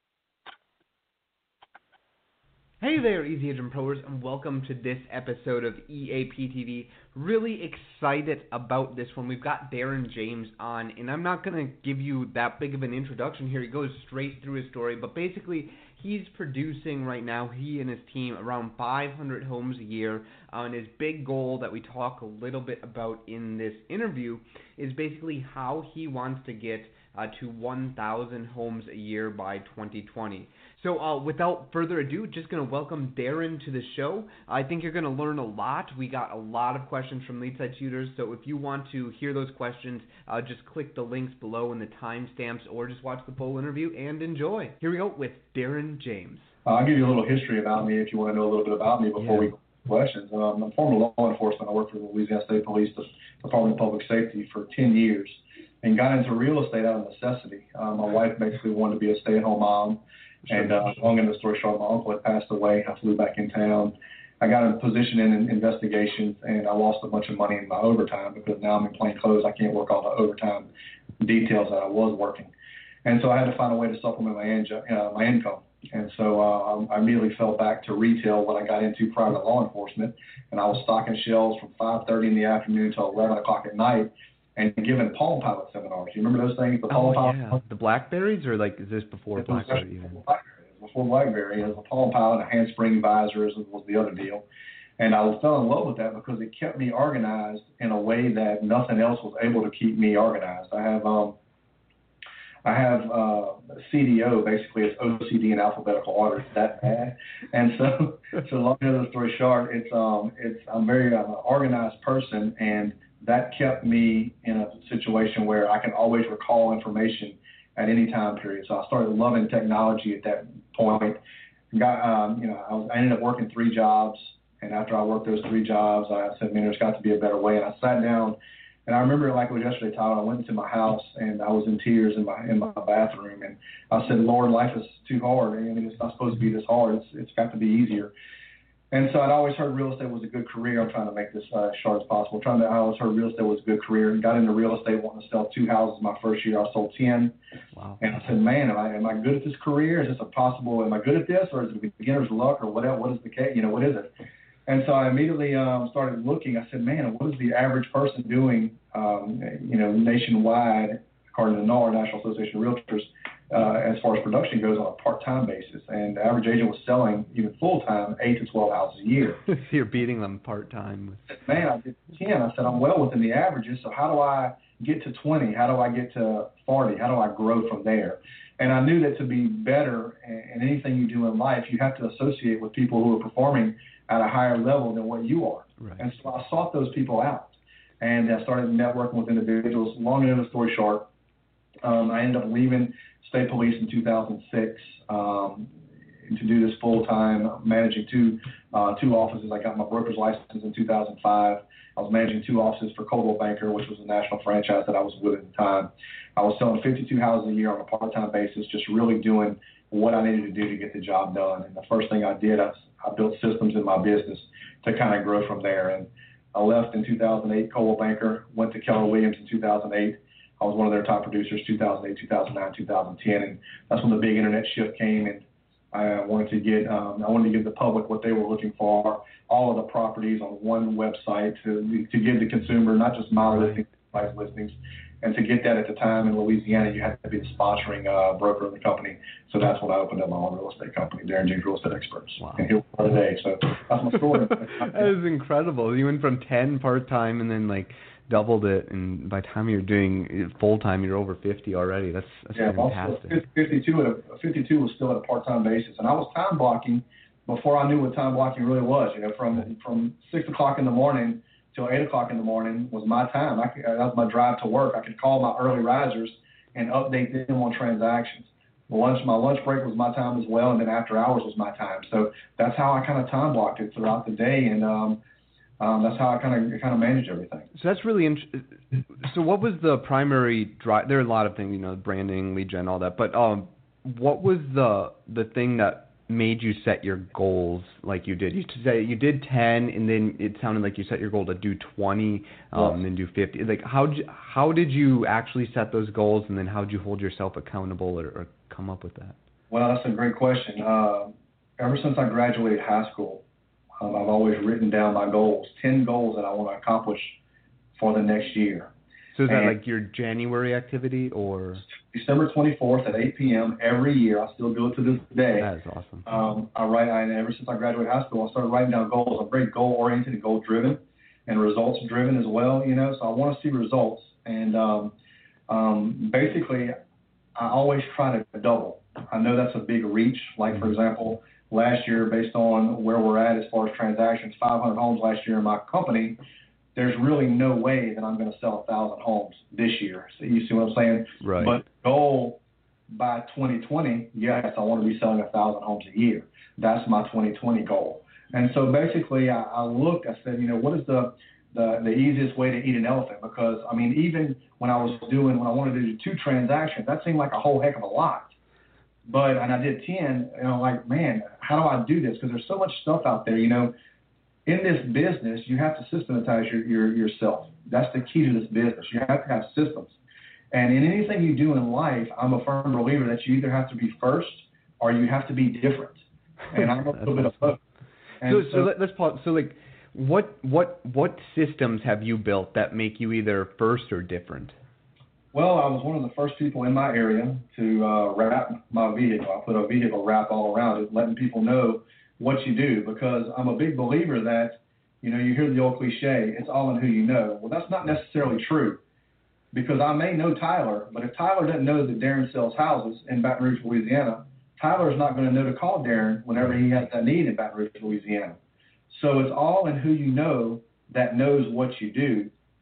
Hey there, Easy Agent Pros, and welcome to this episode of E A P T V. Really excited about this one. We've got Darren James on, and I'm not going to give you that big of an introduction here. He goes straight through his story, but basically he's producing right now, he and his team, around five hundred homes a year. Uh, and his big goal that we talk a little bit about in this interview is basically how he wants to get uh, to one thousand homes a year by twenty twenty. So uh, without further ado, just going to welcome Darren to the show. I think you're going to learn a lot. We got a lot of questions from lead side shooters, so if you want to hear those questions, uh, just click the links below in the timestamps or just watch the full interview and enjoy. Here we go with Darren James. Uh, I'll give you a little history about me if you want to know a little bit about me before Yeah. we go to questions. Um, I'm former law enforcement. I worked for the Louisiana State Police, the Department of Public Safety for ten years, and got into real estate out of necessity. Uh, my wife basically wanted to be a stay-at-home mom. And uh, long end of the story short, my uncle had passed away. I flew back in town. I got a position in, in investigations, and I lost a bunch of money in my overtime because now I'm in plain clothes. I can't work all the overtime details that I was working. And so I had to find a way to supplement my, injo- uh, my income. And so uh, I immediately fell back to retail, what I got into prior to law enforcement. And I was stocking shelves from five thirty in the afternoon until eleven o'clock at night, and giving Palm Pilot seminars. You remember those things? The Palm Oh, Pilot. yeah. The Blackberries, or like is this before It was Blackberry even? Before Blackberry. It was before Blackberry. It was a Palm Pilot, a handspring visors was the other deal. And I fell in love with that because it kept me organized in a way that nothing else was able to keep me organized. I have um, I have uh, C D O, basically it's O C D in alphabetical order. It's that bad. And so, so long as the story short, it's um, it's I'm very I'm an organized person, and that kept me in a situation where I can always recall information at any time period. So I started loving technology at that point. Got, um, you know, I, was, I ended up working three jobs, and after I worked those three jobs, I said, man, there's got to be a better way. And I sat down, and I remember it like it was yesterday, Tyler. I went into my house, and I was in tears in my in my bathroom, and I said, Lord, life is too hard. I mean, it's not supposed to be this hard. It's it's got to be easier. And so I'd always heard real estate was a good career. I'm trying to make this uh, as short as possible. Trying to, I always heard real estate was a good career. And got into real estate, wanting to sell two houses my first year. I sold ten. Wow. And I said, man, am I am I good at this career? Is this a possible? Am I good at this, or is it beginner's luck, or what? What is the case? You know, what is it? And so I immediately um, started looking. I said, man, what is the average person doing? Um, you know, nationwide, according to N A R, National Association of Realtors. Uh, as far as production goes, on a part-time basis, and the average agent was selling even full-time eight to twelve houses a year. So you're beating them part-time. Man, I did ten. I said I'm well within the averages. So how do I get to twenty? How do I get to forty? How do I grow from there? And I knew that to be better in anything you do in life, you have to associate with people who are performing at a higher level than what you are. Right. And so I sought those people out, and I started networking with individuals. Long and the story short, um, I ended up leaving State Police in two thousand six um, to do this full time, managing two uh, two offices. I got my broker's license in two thousand five. I was managing two offices for Coldwell Banker, which was a national franchise that I was with at the time. I was selling fifty-two houses a year on a part time basis, just really doing what I needed to do to get the job done. And the first thing I did, I, I built systems in my business to kind of grow from there. And I left in two thousand eight, Coldwell Banker, went to Keller Williams in two thousand eight. I was one of their top producers, two thousand eight, two thousand nine, two thousand ten, and that's when the big internet shift came, and I wanted to get, um, I wanted to give the public what they were looking for, all of the properties on one website to to give the consumer not just my listings, price listings, and to get that at the time in Louisiana, you had to be the sponsoring uh, broker of the company. So that's when I opened up my own real estate company, Darren James Real Estate Experts. Wow. And here we are today. So that's my story. That is incredible. You went from ten part time and then like doubled it, and by the time you're doing full time, you're over fifty already. That's, that's yeah, fantastic. Also, fifty-two, at a, fifty-two was still at a part time basis, and I was time blocking before I knew what time blocking really was. You know, from from six o'clock in the morning till eight o'clock in the morning was my time. I could, that was my drive to work. I could call my early risers and update them on transactions. Lunch, my lunch break was my time as well, and then after hours was my time. So that's how I kind of time blocked it throughout the day, and um, um, that's how I kind of kind of managed everything. So that's really interesting. So what was the primary drive? There are a lot of things, you know, branding, lead gen, all that. But um, what was the the thing that made you set your goals like you did? You say you did ten, and then it sounded like you set your goal to do twenty, um, yes. and then do fifty. Like how how did you actually set those goals, and then how did you hold yourself accountable or, or come up with that? Well, that's a great question. Uh, ever since I graduated high school, um, I've always written down my goals, ten goals that I want to accomplish for the next year. So is and that like your January activity, or? December twenty-fourth at eight p.m. every year. I still do it to this day. That is awesome. Um, I write, I, ever since I graduated high school, I started writing down goals. I'm very goal-oriented and goal-driven and results-driven as well, you know, so I want to see results. And um, um, basically, I always try to double. I know that's a big reach. Like, for example, last year, based on where we're at as far as transactions, five hundred homes last year in my company, there's really no way that I'm going to sell one thousand homes this year. So you see what I'm saying? Right. But goal by twenty twenty, yes, I want to be selling one thousand homes a year. That's my twenty twenty goal. And so basically I, I looked, I said, you know, what is the, the, the easiest way to eat an elephant? Because, I mean, even when I was doing, when I wanted to do two transactions, that seemed like a whole heck of a lot. But, and I did ten, you know, like, man, how do I do this? Because there's so much stuff out there, you know. In this business, you have to systematize your, your, yourself. That's the key to this business. You have to have systems. And in anything you do in life, I'm a firm believer that you either have to be first or you have to be different. And I'm a little bit of both. So, so, so let, let's pause. So, like, what what what systems have you built that make you either first or different? Well, I was one of the first people in my area to uh, wrap my vehicle. I put a vehicle wrap all around it, letting people know what you do, because I'm a big believer that, you know, you hear the old cliche, it's all in who you know. Well, that's not necessarily true, because I may know Tyler, but if Tyler doesn't know that Darren sells houses in Baton Rouge, Louisiana, Tyler's not going to know to call Darren whenever he has that need in Baton Rouge, Louisiana. So it's all in who you know that knows what you do.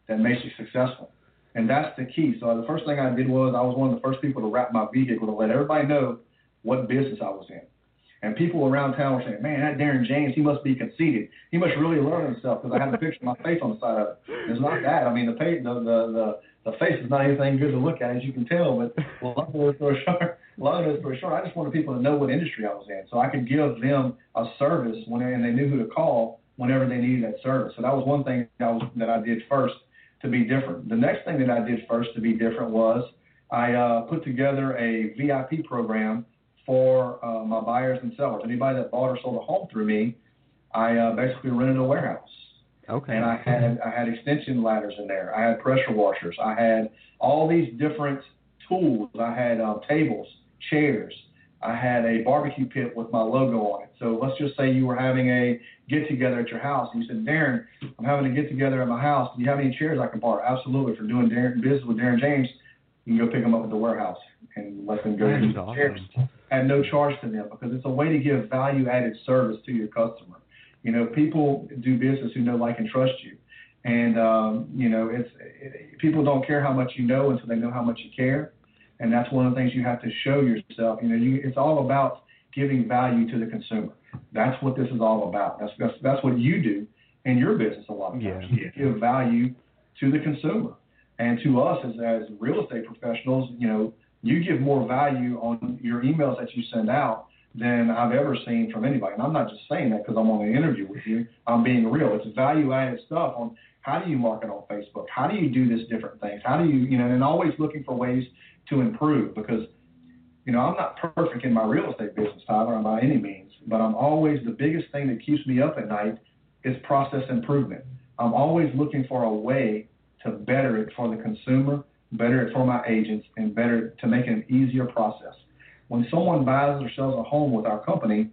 that makes you successful. And that's the key. So the first thing I did was I was one of the first people to wrap my vehicle to let everybody know what business I was in. And people around town were saying, man, that Darren James, he must be conceited. He must really love himself because I had a picture of my face on the side of it. It's not that. I mean, the, pay, the, the, the, the face is not anything good to look at, as you can tell. But long story short, long story short, I just wanted people to know what industry I was in so I could give them a service when they, and they knew who to call whenever they needed that service. So that was one thing that I, was, that I did first to be different. The next thing that I did first to be different was I uh, put together a V I P program for uh, my buyers and sellers. Anybody that bought or sold a home through me, I uh, basically rented a warehouse. Okay. And I had I had extension ladders in there. I had pressure washers. I had all these different tools. I had um, tables, chairs. I had a barbecue pit with my logo on it. So let's just say you were having a get-together at your house, and you said, Darren, I'm having a get-together at my house. Do you have any chairs I can borrow? Absolutely. For doing Darren, business with Darren James, you can go pick them up at the warehouse and let them go use the chairs at no charge to them, because it's a way to give value-added service to your customer. You know, people do business who know, like, and trust you. And, um, you know, it's it, people don't care how much you know until they know how much you care. And that's one of the things you have to show yourself. You know, you, it's all about giving value to the consumer. That's what this is all about. That's that's, that's what you do in your business a lot of times. Yeah. You give value to the consumer. And to us as, as real estate professionals, you know, you give more value on your emails that you send out than I've ever seen from anybody. And I'm not just saying that because I'm on an interview with you. I'm being real. It's value-added stuff on how do you market on Facebook? How do you do this different things? How do you, you know, and always looking for ways to improve, because, you know, I'm not perfect in my real estate business, Tyler, by any means, but I'm always, the biggest thing that keeps me up at night is process improvement. I'm always looking for a way to better it for the consumer, better it for my agents, and better to make it an easier process. When someone buys or sells a home with our company,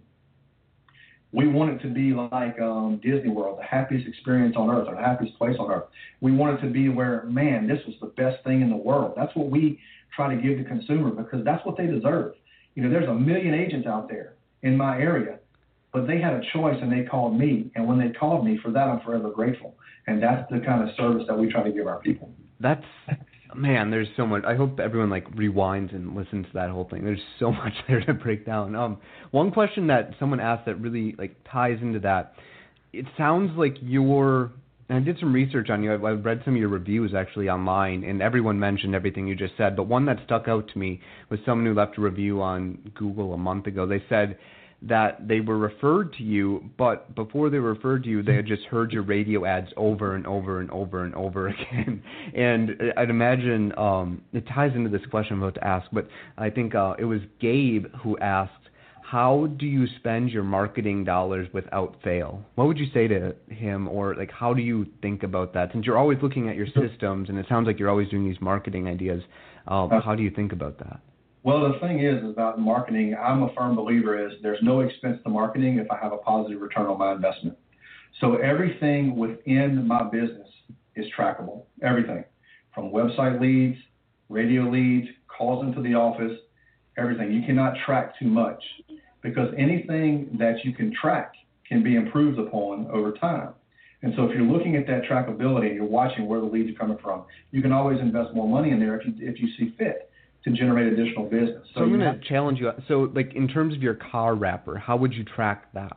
we want it to be like um, Disney World, the happiest experience on earth, or the happiest place on earth. We want it to be where, man, this was the best thing in the world. That's what we try to give the consumer, because that's what they deserve. You know, there's a million agents out there in my area, but they had a choice and they called me. And when they called me, for that, I'm forever grateful. And that's the kind of service that we try to give our people. That's, man, there's so much. I hope everyone like rewinds and listens to that whole thing. There's so much there to break down. Um, one question that someone asked that really like ties into that, it sounds like you're, and I did some research on you. I, I read some of your reviews actually online, and everyone mentioned everything you just said. But one that stuck out to me was someone who left a review on Google a month ago. They said that they were referred to you, but before they were referred to you, they had just heard your radio ads over and over and over and over again. And I'd imagine um, it ties into this question I'm about to ask, but I think uh, it was Gabe who asked, how do you spend your marketing dollars without fail? What would you say to him, or like how do you think about that? Since you're always looking at your systems, and it sounds like you're always doing these marketing ideas, um, how do you think about that? Well, the thing is about marketing, I'm a firm believer is there's no expense to marketing if I have a positive return on my investment. So everything within my business is trackable, everything from website leads, radio leads, calls into the office, everything. You cannot track too much, because anything that you can track can be improved upon over time. And so if you're looking at that trackability and you're watching where the leads are coming from, you can always invest more money in there if you, if you see fit to generate additional business. So, so I'm going to challenge you. So like in terms of your car wrapper, how would you track that?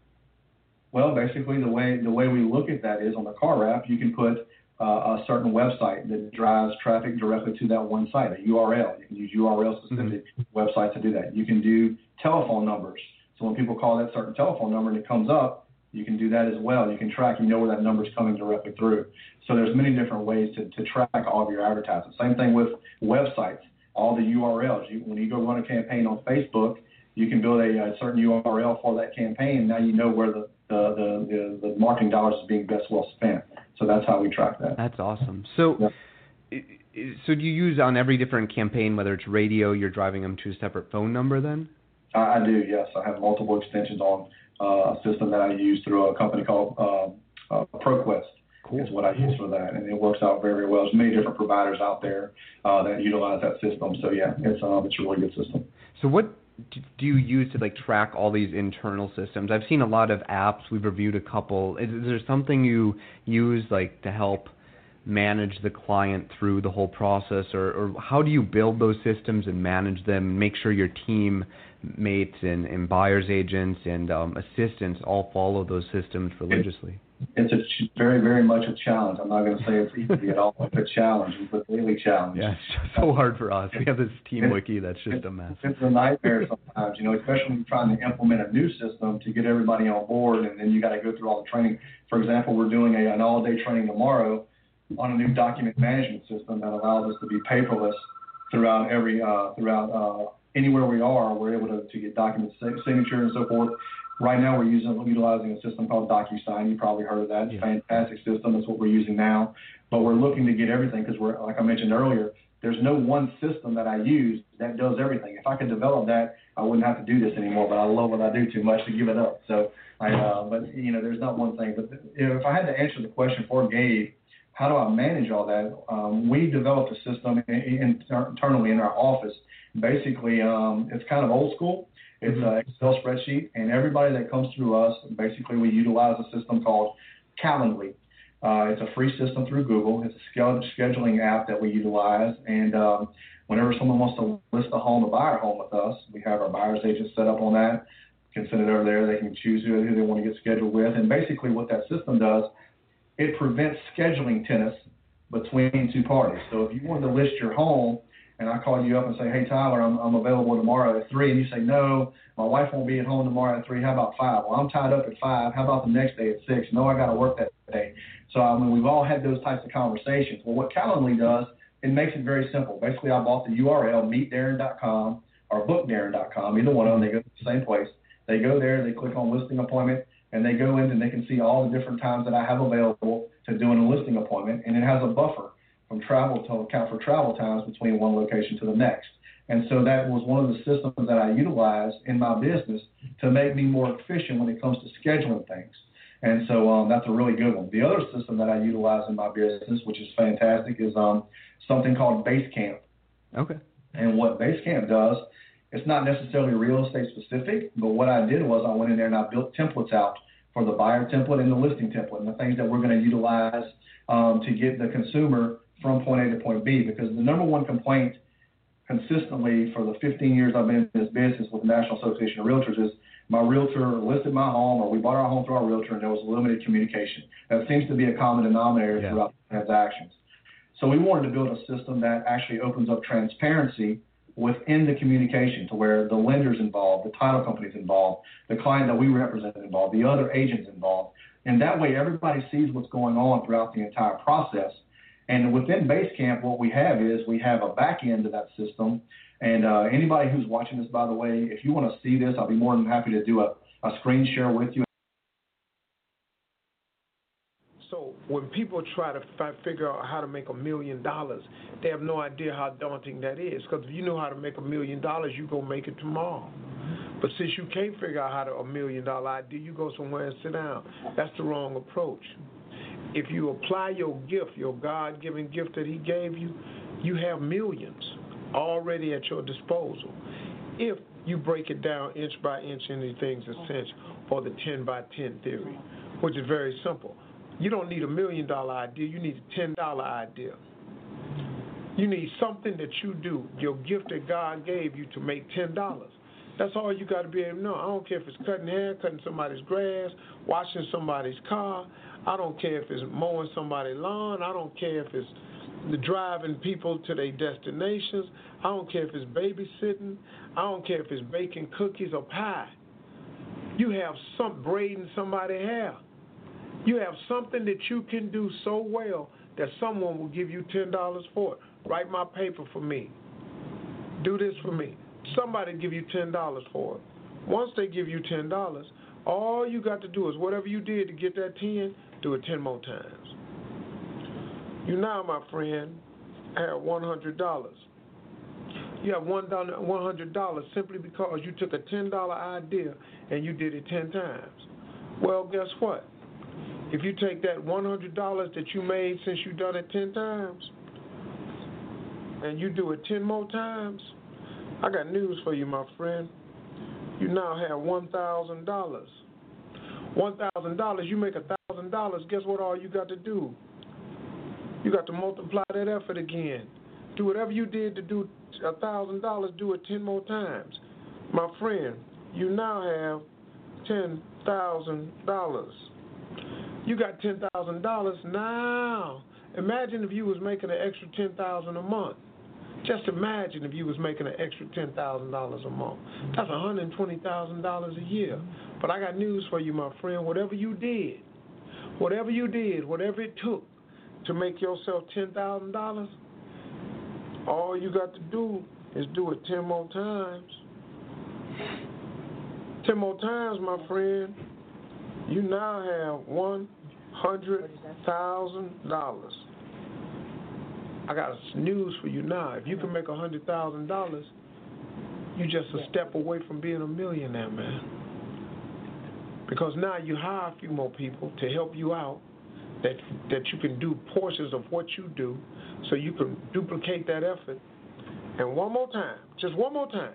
Well, basically the way the way we look at that is on the car wrap, you can put uh, a certain website that drives traffic directly to that one site, a U R L. You can use U R L-specific mm-hmm. websites to do that. You can do telephone numbers. So when people call that certain telephone number and it comes up, you can do that as well. You can track, you know where that number is coming directly through. So there's many different ways to, to track all of your advertising. Same thing with websites, all the U R Ls. You, when you go run a campaign on Facebook, you can build a, a certain U R L for that campaign, and now you know where the, the, the, the, the marketing dollars is being best well spent. So that's how we track that. That's awesome. So, yeah. so do you use on every different campaign, whether it's radio, you're driving them to a separate phone number then? I, I do, yes. I have multiple extensions on uh, a system that I use through a company called uh, uh, ProQuest. Cool. Is what I use for that, and it works out very, very well. There's many different providers out there uh, that utilize that system. So yeah, it's um, it's a really good system. So what do you use to like track all these internal systems? I've seen a lot of apps. We've reviewed a couple. Is, is there something you use like to help manage the client through the whole process, or, or how do you build those systems and manage them, make sure your team mates and, and buyer's agents and um, assistants all follow those systems religiously? It's a ch- very, very much a challenge. I'm not going to say it's easy at all. It's a challenge. It's a daily challenge. Yeah, it's just so hard for us. We have this team it's, wiki that's just a mess. It's a nightmare sometimes, you know, especially when you're trying to implement a new system to get everybody on board, and then you got to go through all the training. For example, we're doing a, an all-day training tomorrow on a new document management system that allows us to be paperless throughout every uh, throughout uh, anywhere we are. We're able to, to get document signature and so forth. Right now, we're using utilizing a system called DocuSign. You probably heard of that. It's a yeah. fantastic system. That's what we're using now. But we're looking to get everything because we're, like I mentioned earlier, there's no one system that I use that does everything. If I could develop that, I wouldn't have to do this anymore. But I love what I do too much to give it up. So, I, uh, but you know, there's not one thing. But if I had to answer the question for Gabe, how do I manage all that? Um, we developed a system in, in, internally in our office. Basically, um, it's kind of old school. It's an Excel spreadsheet, and everybody that comes through us, basically we utilize a system called Calendly. Uh, it's a free system through Google. It's a scheduling app that we utilize, and um, whenever someone wants to list a home or buy a home with us, we have our buyer's agent set up on that. Can send it over there. They can choose who, who they want to get scheduled with, and basically what that system does, it prevents scheduling tennis between two parties. So if you wanted to list your home, and I call you up and say, hey, Tyler, I'm, I'm available tomorrow at three, and you say, no, my wife won't be at home tomorrow at three. How about five? Well, I'm tied up at five. How about the next day at six? No, I got to work that day. So, I mean, we've all had those types of conversations. Well, what Calendly does, it makes it very simple. Basically, I bought the U R L, meet darren dot com or book darren dot com. Either one of them, they go to the same place. They go there, they click on listing appointment, and they go in and they can see all the different times that I have available to do a listing appointment, and it has a buffer from travel to account for travel times between one location to the next. And so that was one of the systems that I utilized in my business to make me more efficient when it comes to scheduling things. And so um, that's a really good one. The other system that I utilize in my business, which is fantastic, is um, something called Basecamp. Okay. And what Basecamp does, it's not necessarily real estate specific, but what I did was I went in there and I built templates out for the buyer template and the listing template and the things that we're going to utilize um, to get the consumer from point A to point B, because the number one complaint consistently for the fifteen years I've been in this business with the National Association of Realtors is my realtor listed my home, or we bought our home through our realtor, and there was limited communication. That seems to be a common denominator yeah. throughout the transactions. So we wanted to build a system that actually opens up transparency within the communication to where the lender's involved, the title company's involved, the client that we represent involved, the other agents involved. And that way everybody sees what's going on throughout the entire process. And within Basecamp, what we have is we have a back end to that system. And uh, anybody who's watching this, by the way, if you want to see this, I'll be more than happy to do a, a screen share with you. So when people try to fi- figure out how to make a million dollars, they have no idea how daunting that is. Because if you know how to make a million dollars, you go make it tomorrow. But since you can't figure out how to a million dollar idea, you go somewhere and sit down. That's the wrong approach. If you apply your gift, your God-given gift that he gave you, you have millions already at your disposal. If you break it down inch by inch into things essential, or the ten by ten theory, which is very simple. You don't need a million dollar idea, you need a ten dollar idea. You need something that you do, your gift that God gave you, to make ten dollars. That's all you got to be able to know. I don't care if it's cutting hair, cutting somebody's grass, washing somebody's car. I don't care if it's mowing somebody's lawn. I don't care if it's the driving people to their destinations. I don't care if it's babysitting. I don't care if it's baking cookies or pie. You have some braiding somebody's hair. You have something that you can do so well that someone will give you ten dollars for it. Write my paper for me. Do this for me. Somebody give you ten dollars for it. Once they give you ten dollars, all you got to do is whatever you did to get that ten, do it ten more times. You now, my friend, have one hundred dollars. You have one hundred dollars simply because you took a ten dollar idea and you did it ten times. Well, guess what? If you take that one hundred dollars that you made since you done it ten times and you do it ten more times, I got news for you, my friend. You now have one thousand dollars. one thousand dollars, you make one thousand dollars, guess what all you got to do? You got to multiply that effort again. Do whatever you did to do a thousand dollars, do it ten more times. My friend, you now have ten thousand dollars. You got ten thousand dollars now. Imagine if you was making an extra ten thousand dollars a month. Just imagine if you was making an extra ten thousand dollars a month. That's one hundred twenty thousand dollars a year. But I got news for you, my friend. Whatever you did, whatever you did, whatever it took to make yourself ten thousand dollars, all you got to do is do it ten more times. ten more times, my friend. You now have one hundred thousand dollars. I got news for you now. If you can make one hundred thousand dollars, you're just a step away from being a millionaire, man. Because now you hire a few more people to help you out, that that you can do portions of what you do, so you can duplicate that effort. And one more time, just one more time,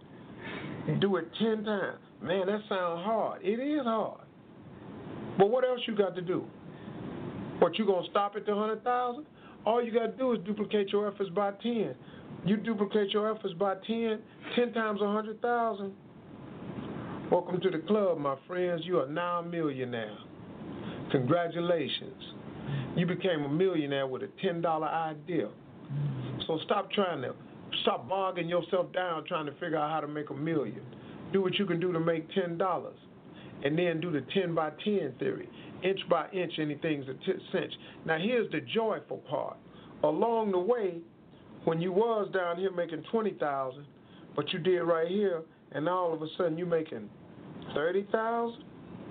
do it ten times. Man, that sounds hard. It is hard. But what else you got to do? What, you going to stop at the one hundred thousand? All you got to do is duplicate your efforts by ten. You duplicate your efforts by ten, ten times one hundred thousand. Welcome to the club, my friends. You are now a millionaire. Congratulations. You became a millionaire with a ten dollar idea. So stop trying to, stop bogging yourself down trying to figure out how to make a million. Do what you can do to make ten dollars. And then do the ten by ten theory. Inch by inch, anything's a t- cinch. Now here's the joyful part. Along the way, when you was down here making twenty thousand, but you did right here, and all of a sudden you making thirty thousand.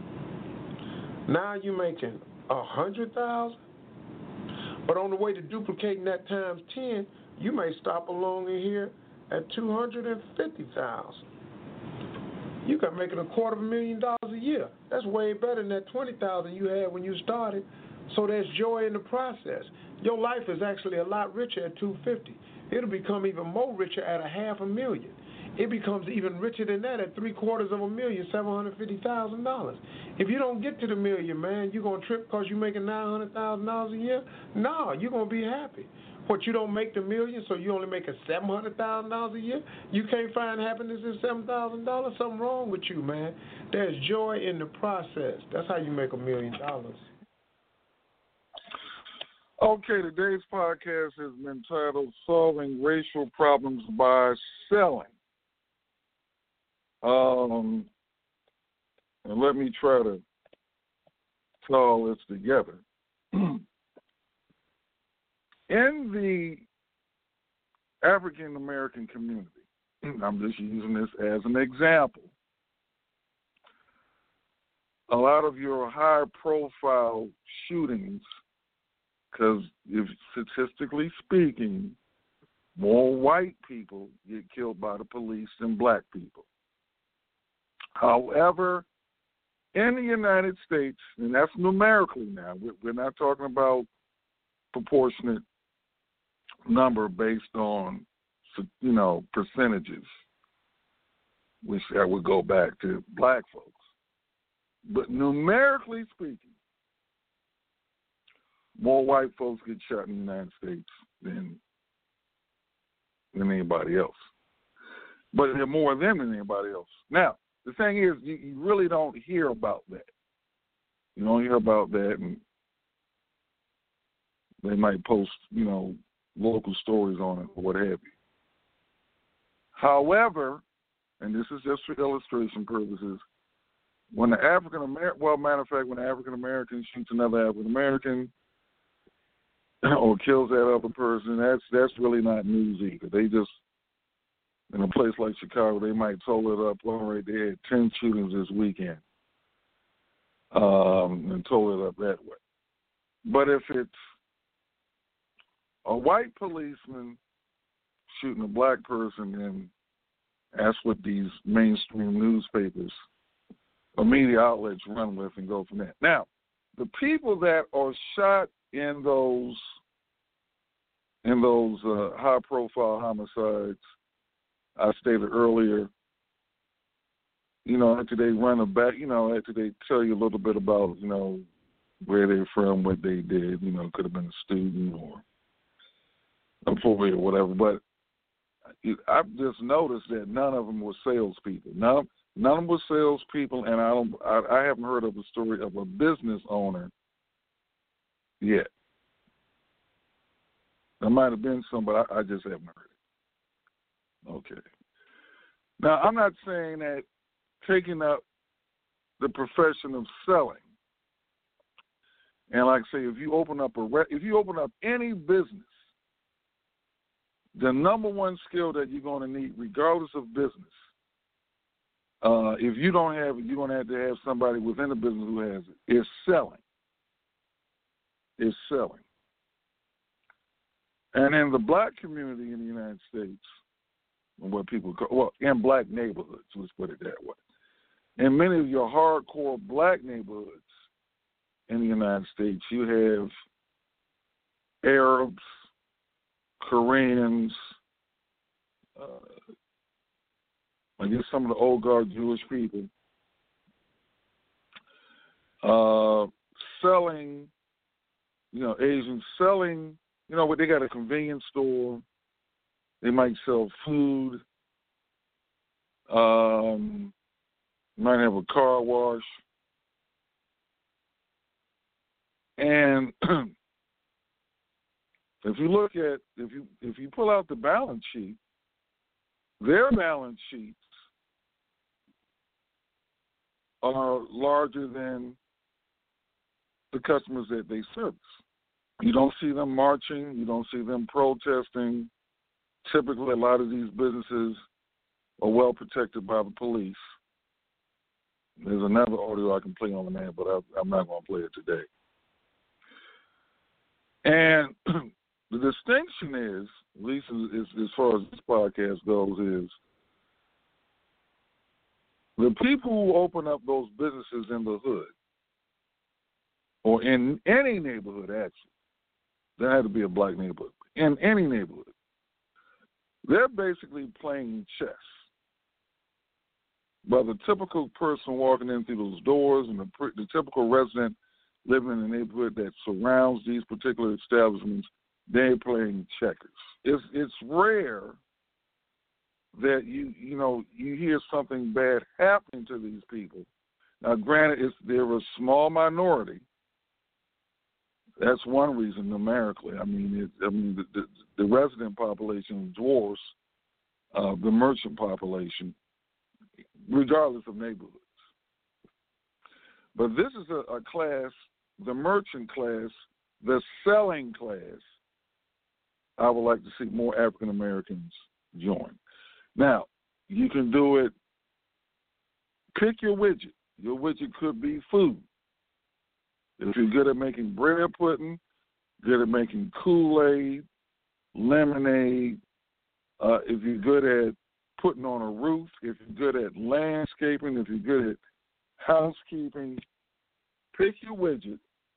Now you making a hundred thousand. But on the way to duplicating that times ten, you may stop along in here at two hundred and fifty thousand. You got making a quarter of a million dollars a year. That's way better than that twenty thousand you had when you started. So there's joy in the process. Your life is actually a lot richer at two hundred fifty. It'll become even more richer at a half a million. It becomes even richer than that at three quarters of a million, seven hundred fifty thousand dollars. If you don't get to the million, man, you gonna trip because you're making nine hundred thousand dollars a year? No, you're gonna be happy. What, you don't make the million, so you only make a seven hundred thousand dollars a year? You can't find happiness in seven thousand dollars? Something wrong with you, man. There's joy in the process. That's how you make a million dollars. Okay, today's podcast has been titled Solving Racial Problems by Selling. Um, and let me try to put all this together. In the African American community, I'm just using this as an example, a lot of your high-profile shootings, because if statistically speaking, more white people get killed by the police than black people. However, in the United States, and that's numerically now, we're not talking about proportionate number based on, you know, percentages, which that would go back to black folks. But numerically speaking, more white folks get shot in the United States than than anybody else. But there are more of them than anybody else. Now, the thing is, you, you really don't hear about that. You don't hear about that, and they might post, you know, local stories on it or what have you. However, and this is just for illustration purposes, when the African American, well, matter of fact, when an African American shoots another African American or kills that other person, that's that's really not news either. They just, in a place like Chicago, they might total it up. All right, they had ten shootings this weekend, um, and total it up that way. But if it's a white policeman shooting a black person, then that's what these mainstream newspapers or media outlets run with and go from there. Now, the people that are shot in those in those uh, high-profile homicides, I stated earlier, you know, after they run a back, you know, after they tell you a little bit about, you know, where they're from, what they did. You know, could have been a student or employee or whatever. But I've just noticed that none of them were salespeople. None, none of them were salespeople, and I don't. I, I haven't heard of a story of a business owner yet. There might have been some, but I, I just haven't heard it. Okay. Now, I'm not saying that taking up the profession of selling, and like I say, if you open up a re- if you open up any business, the number one skill that you're going to need, regardless of business, uh, if you don't have it, you're going to have to have somebody within the business who has it, is selling. Is selling. And in the black community in the United States, what people call, well, in black neighborhoods, let's put it that way. In many of your hardcore black neighborhoods in the United States, you have Arabs, Koreans, uh, I guess some of the old guard Jewish people, uh, selling, you know, Asians selling, you know, they got a convenience store. They might sell food. Um, might have a car wash. And if you look at, if you if you pull out the balance sheet, their balance sheets are larger than the customers that they service. You don't see them marching. You don't see them protesting. Typically, a lot of these businesses are well protected by the police. There's another audio I can play on that, but I, I'm not going to play it today. And the distinction is, at least as, as far as this podcast goes, is the people who open up those businesses in the hood or in any neighborhood, actually, there had to be a black neighborhood, in any neighborhood, they're basically playing chess. But the typical person walking in through those doors and the, the typical resident living in the neighborhood that surrounds these particular establishments, they're playing checkers. It's it's rare that you you know you hear something bad happening to these people. Now, granted, it's, they're a small minority. That's one reason numerically. I mean, it, I mean the, the, the resident population dwarfs uh, the merchant population, regardless of neighborhoods. But this is a, a class, the merchant class, the selling class, I would like to see more African Americans join. Now, you can do it, pick your widget. Your widget could be food. If you're good at making bread pudding, good at making Kool-Aid, lemonade, uh, if you're good at putting on a roof, if you're good at landscaping, if you're good at housekeeping, pick your widget.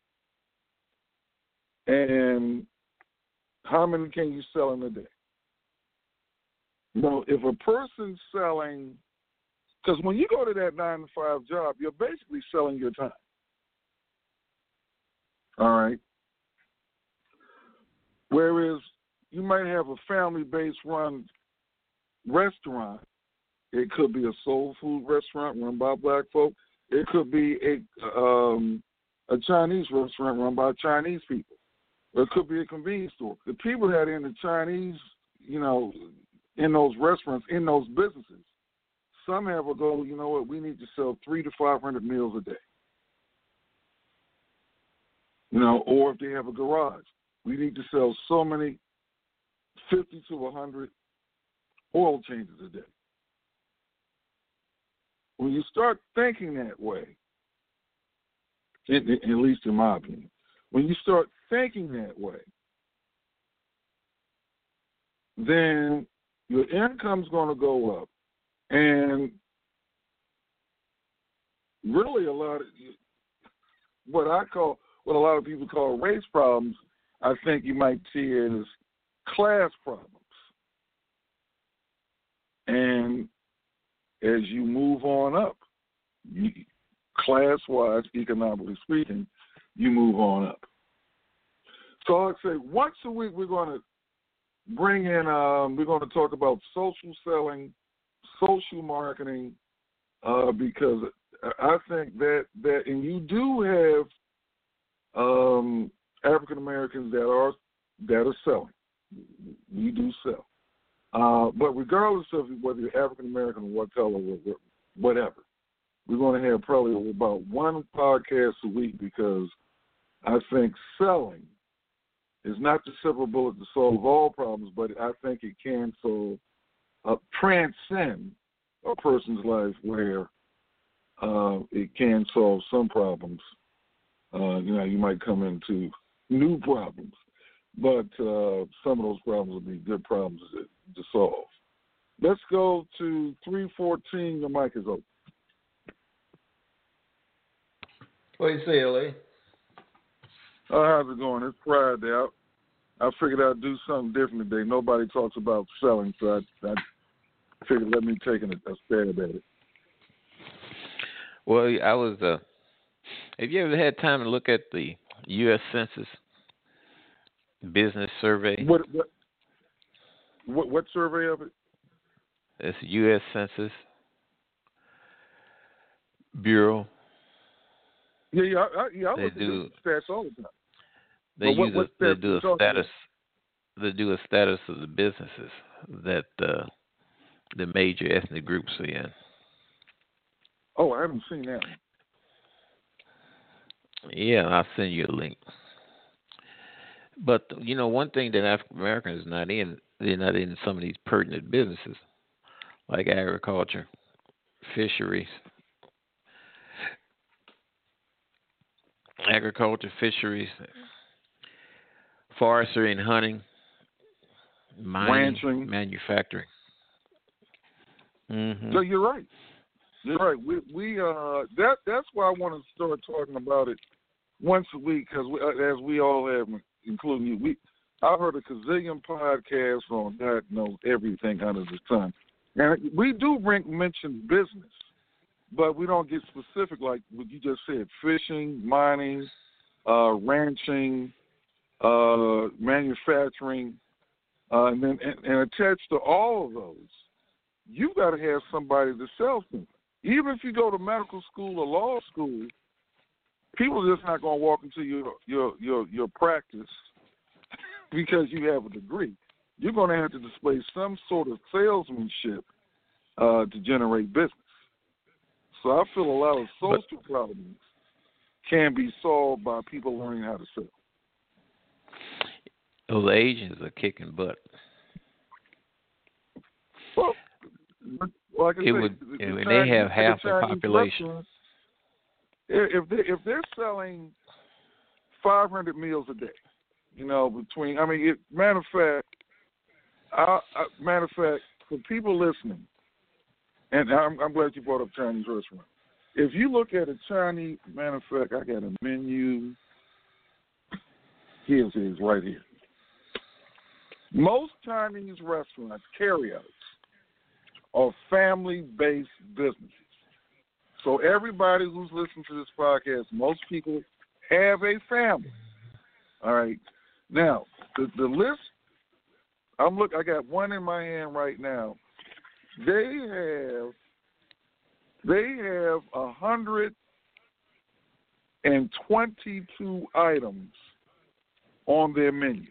And how many can you sell in a day? You know, if a person's selling, because when you go to that nine to five job, you're basically selling your time. All right. Whereas you might have a family-based run restaurant. It could be a soul food restaurant run by black folk. It could be a um, a Chinese restaurant run by Chinese people. Or it could be a convenience store. The people that are in the Chinese, you know, in those restaurants, in those businesses, some have a goal, you know what, we need to sell three to five hundred meals a day. You know, or if they have a garage, we need to sell so many, fifty to one hundred oil changes a day. When you start thinking that way, at, at least in my opinion, when you start thinking that way, then your income's going to go up. And really a lot of what I call, what a lot of people call race problems, I think you might see it as class problems. And as you move on up, you, class-wise, economically speaking, you move on up. So I'd say once a week we're going to bring in, um, we're going to talk about social selling, social marketing, uh, because I think that, that, and you do have um, African Americans that are that are selling. You do sell. Uh, but regardless of whether you're African American or what color or whatever, we're going to have probably about one podcast a week because I think selling is not the silver bullet to solve all problems, but I think it can solve, uh, transcend a person's life where uh, it can solve some problems. Uh, you know, you might come into new problems, but uh, some of those problems will be good problems to, to solve. Let's go to three fourteen. Your mic is open. What do you say, L A? Oh, how's it going? It's Friday out. I figured I'd do something different today. Nobody talks about selling, so I, I figured let me take a, a stab at it. Well, I was. Uh, have you ever had time to look at the U S Census Business Survey? What what what, what survey of it? It's U S Census Bureau. Yeah, yeah, I, yeah. I they look do at the stats all the time. They well, use what, a, they do a status. They do a status of the businesses that uh, the major ethnic groups are in. Oh, I haven't seen that. Yeah, I'll send you a link. But you know, one thing that African Americans are not in, they're not in some of these pertinent businesses, like agriculture, fisheries. Agriculture, fisheries, forestry and hunting, mining, ranching, manufacturing. Mm-hmm. So you're right. You're right. We we uh that that's why I want to start talking about it once a week because as we all have, including you, we I've heard a gazillion podcasts on that know everything under the sun, and we do bring mention business. But we don't get specific like what you just said, fishing, mining, uh, ranching, uh, manufacturing, uh, and then and, and attached to all of those, you've got to have somebody to sell them. Even if you go to medical school or law school, people are just not going to walk into your, your, your, your practice because you have a degree. You're going to have to display some sort of salesmanship uh, to generate business. So I feel a lot of social but, problems can be solved by people learning how to sell. Those Asians are kicking butt. Well, like I it say, would, the, it, the they Chinese, have half the, the population. If they if they're selling five hundred meals a day, you know, between I mean, it, matter of fact, I, I, matter of fact, for people listening. And I'm, I'm glad you brought up Chinese restaurant. If you look at a Chinese, matter of fact, I got a menu. Here's his right here. Most Chinese restaurants, carryouts, are family-based businesses. So everybody who's listening to this podcast, most people have a family. All right. Now, the, the list, I'm look. I got one in my hand right now. They have they have a hundred and twenty-two items on their menu.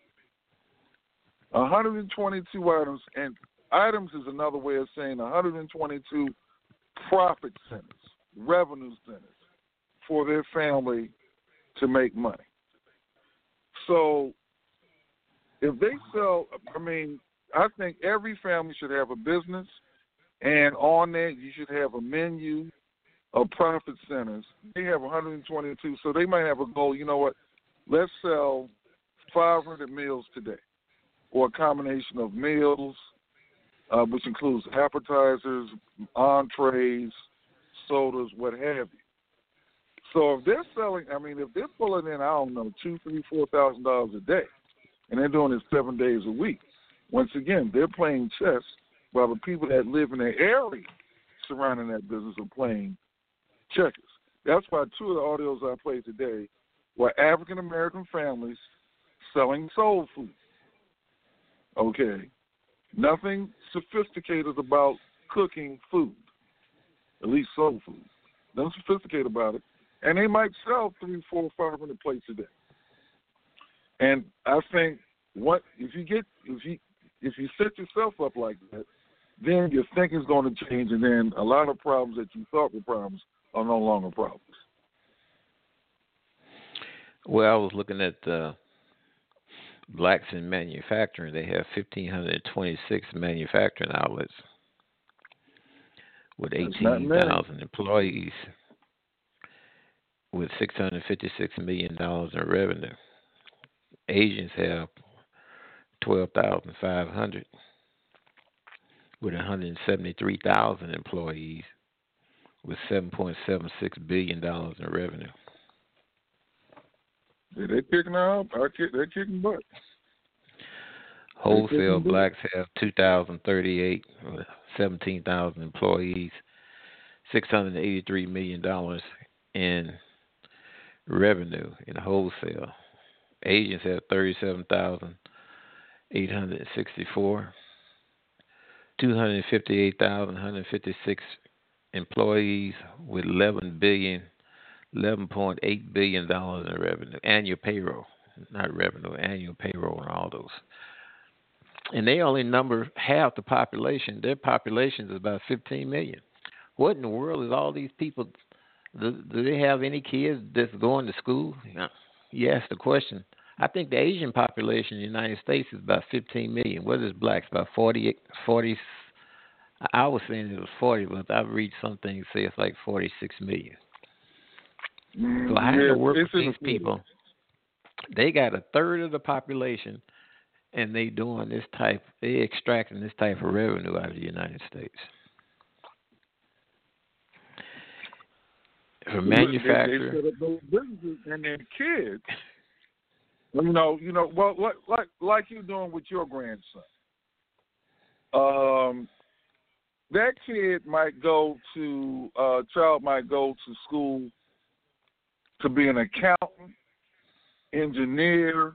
A hundred and twenty-two items, and items is another way of saying a hundred and twenty-two profit centers, revenue centers for their family to make money. So if they sell, I mean. I think every family should have a business, and on that you should have a menu of profit centers. They have one hundred twenty-two, so they might have a goal. You know what? Let's sell five hundred meals today, or a combination of meals, uh, which includes appetizers, entrees, sodas, what have you. So if they're selling, I mean, if they're pulling in, I don't know, two, three, four thousand dollars a day, and they're doing it seven days a week. Once again, they're playing chess while the people that live in the area surrounding that business are playing checkers. That's why two of the audios I played today were African American families selling soul food. Okay. Nothing sophisticated about cooking food, at least soul food. Nothing sophisticated about it. And they might sell three, four, five hundred plates a day. And I think what if you get if you if you set yourself up like that, then your thinking's going to change, and then a lot of problems that you thought were problems are no longer problems. Well, I was looking at uh, blacks in manufacturing. They have one thousand five hundred twenty-six manufacturing outlets with eighteen thousand employees with six hundred fifty-six million dollars in revenue. Asians have twelve thousand five hundred with one hundred seventy-three thousand employees with seven point seven six billion dollars in revenue. Yeah, they're kicking out. They're kicking butt. Wholesale blacks have two thousand thirty-eight with seventeen thousand employees, six hundred eighty-three million dollars in revenue in wholesale. Asians have thirty-seven thousand eight hundred sixty-four, two hundred fifty-eight thousand one hundred fifty-six employees with eleven billion, eleven point eight billion dollars in revenue, annual payroll, not revenue, annual payroll and all those. And they only number half the population. Their population is about fifteen million. What in the world is all these people? Do, do they have any kids that's going to school? You know, you ask the question. I think the Asian population in the United States is about fifteen million. What is blacks? About forty, forty. I was saying it was forty, but I've read some things say it's like forty-six million. So how do Yeah, you work it's with in these the- people? They got a third of the population, and they doing this type. They extracting this type of revenue out of the United States. For manufacturer, They, they set up those businesses, and then kids. You know, you know, well, like like like you doing with your grandson. Um, that kid might go to uh, child might go to school to be an accountant, engineer,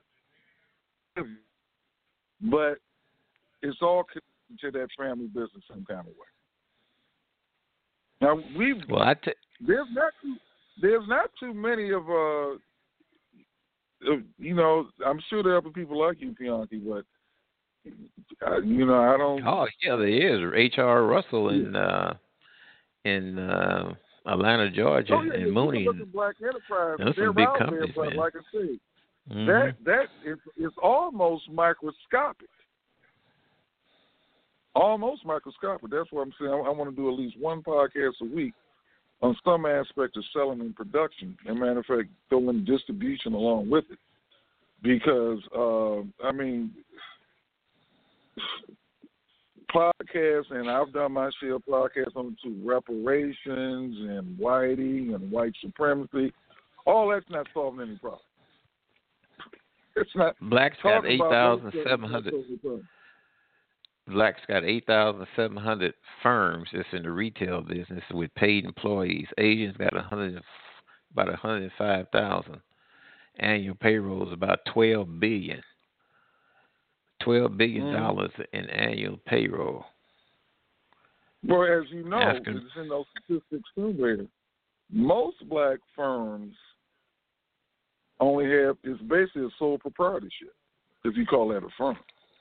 but it's all connected to that family business some kind of way. Now we well, I t- there's not too, there's not too many of uh, uh you know I'm sure there are other people like you, Bianchi, but uh, you know I don't. Oh yeah, there is H R Russell in uh, in uh, Atlanta, Georgia, Oh, yeah, and yeah, Mooney. you look at Black Enterprise, Those they're some big out companies, there, but man. like I say, Mhm. that that is it's almost microscopic. Almost microscopic. That's what I'm saying. I, I want to do at least one podcast a week on some aspect of selling and production. As a matter of fact, throw in distribution along with it. Because, uh, I mean, podcasts, and I've done my share of podcasts on to reparations and whiting and white supremacy. All that's not solving any problem. It's not. Blacks got talk eight about thousand those seven things, hundred. that's what we're doing. Blacks got eight thousand seven hundred firms that's in the retail business with paid employees. Asians got a hundred, about a hundred five thousand. Annual payroll is about twelve billion. Twelve billion dollars mm. in annual payroll. Well, as you know, African- it's in those statistics somewhere. Most black firms only have it's basically a sole proprietorship, if you call that a firm.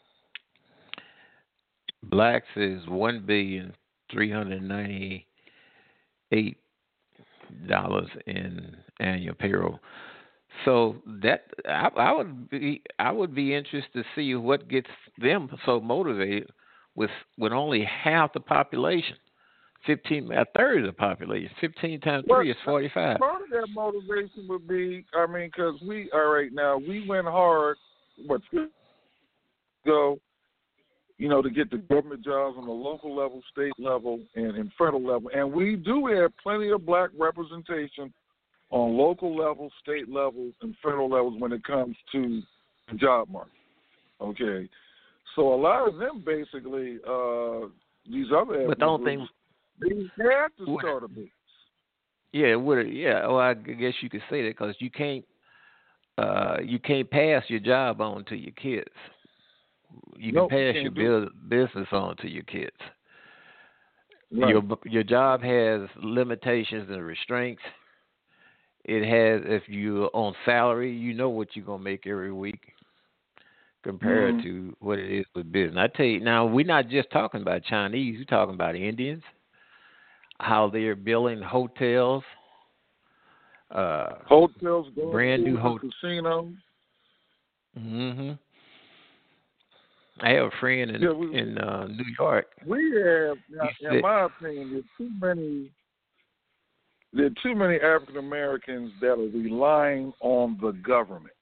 Blacks is one billion three hundred ninety eight dollars in annual payroll. So that I, I would be I would be interested to see what gets them so motivated with with only half the population, fifteen a third of the population. Fifteen times three is forty five. Part of that motivation would be, I mean, because we all right now we went hard. What go? You know, to get the government jobs on the local level, state level, and, and federal level. And we do have plenty of black representation on local levels, state levels, and federal levels when it comes to the job market. Okay? So a lot of them basically, uh, these other But the only thing, they have to start a business. yeah, would yeah. Well, I guess you could say that because you can't uh, you can't pass your job on to your kids. You Nope, can you pass can't your do build, business on to your kids. Right. Your your job has limitations and restraints. It has, if you're on salary, you know what you're gonna make every week compared Mhm. to what it is with business. I tell you now, we're not just talking about Chinese. We're talking about Indians, how they're building hotels, uh, Hotels, golf brand new courses, hotels. casinos. hmm I have a friend in Yeah, we- in uh, New York. We have, now, He in said- my opinion, there's too many. There are too many African Americans that are relying on the government,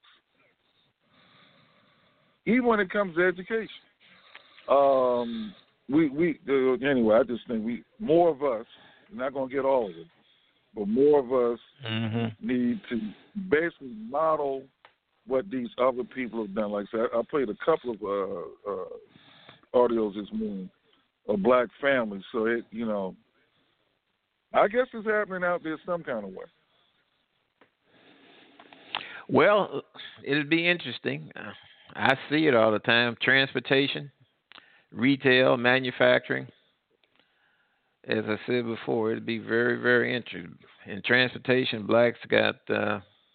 even when it comes to education. Um, we we uh, anyway. I just think we more of us. We're not going to get all of it, but more of us Mm-hmm. need to basically model what these other people have done. Like I said, I played a couple of uh, uh, audios this morning of black families. So it, you know, I guess it's happening out there some kind of way. Well, it'll be interesting. Uh, I see it all the time. Transportation, retail, manufacturing. As I said before, it'll be very, very interesting. In transportation, blacks got uh,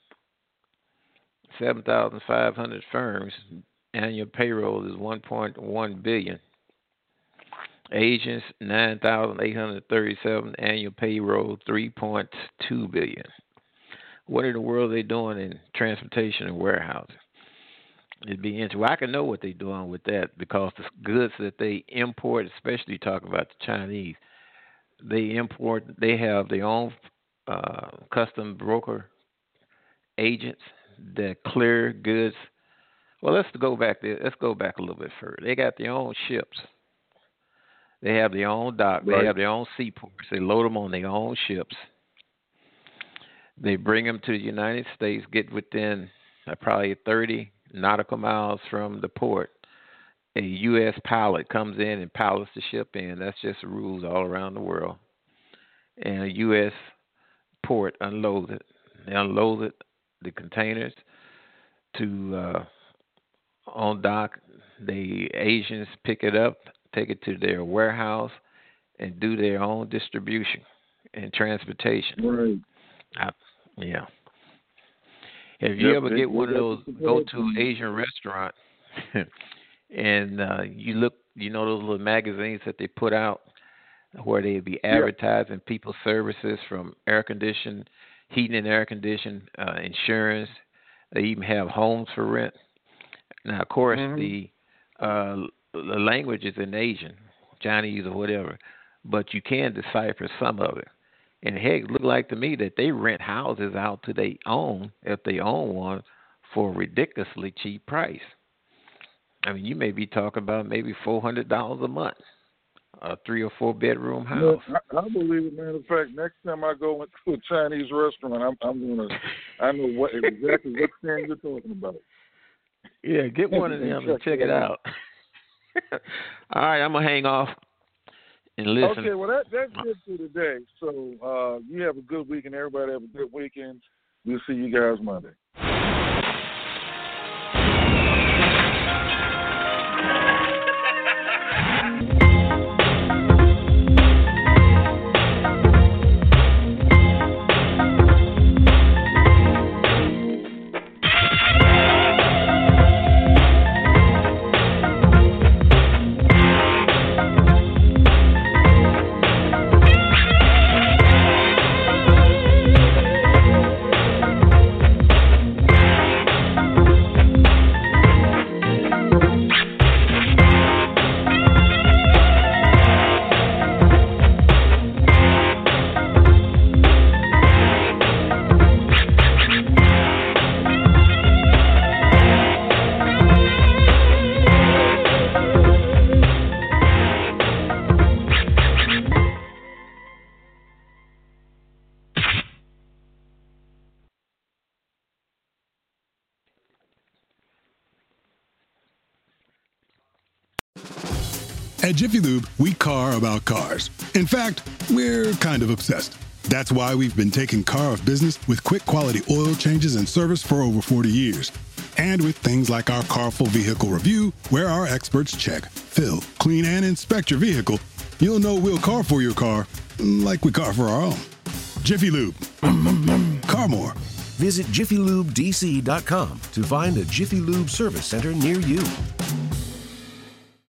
seven thousand five hundred firms. Annual payroll is one point one billion dollars. Asians, nine thousand eight hundred thirty-seven. Annual payroll, three point two billion dollars. What in the world are they doing in transportation and warehousing? It'd be interesting. Well, I can know what they're doing with that because the goods that they import, especially talking about the Chinese, they import, they have their own uh, custom broker agents that clear goods. Well, let's go back there. Let's go back a little bit further. They got their own ships. They have their own dock. Right. They have their own seaports. They load them on their own ships. They bring them to the United States, get within uh, probably thirty nautical miles from the port. A U S pilot comes in and pilots the ship in. That's just the rules all around the world. And a U S port unloads it. They unload it, the containers to uh, on dock. The Asians pick it up, take it to their warehouse, and do their own distribution and transportation. Right. I, yeah. If you Yep, ever they- get one they of got those, the go support. to an Asian restaurant, and uh, you look, you know those little magazines that they put out where they be advertising people's services from air condition, heating and air condition, uh, insurance. They even have homes for rent. Now, of course, Mhm. the uh, the language is in Asian, Chinese or whatever, but you can decipher some of it. And heck, it looked like to me that they rent houses out to their own, if they own one, for a ridiculously cheap price. I mean, you may be talking about maybe four hundred dollars a month, a three or four bedroom house. Yeah, I, I believe it. Matter of fact, next time I go into a Chinese restaurant, I'm, I'm gonna, I know what exactly what thing you're talking about. Yeah, get one of them and check it out. All right, I'm gonna hang off and listen. Okay, well that that's it for today. So uh, you have a good week, and everybody have a good weekend. We'll see you guys Monday. At Jiffy Lube, we car about cars. In fact, we're kind of obsessed. That's why we've been taking care of business with quick quality oil changes and service for over forty years. And with things like our Carful Vehicle Review, where our experts check, fill, clean, and inspect your vehicle, you'll know we'll car for your car like we car for our own. Jiffy Lube. Car more. Visit jiffy lube d c dot com to find a Jiffy Lube service center near you.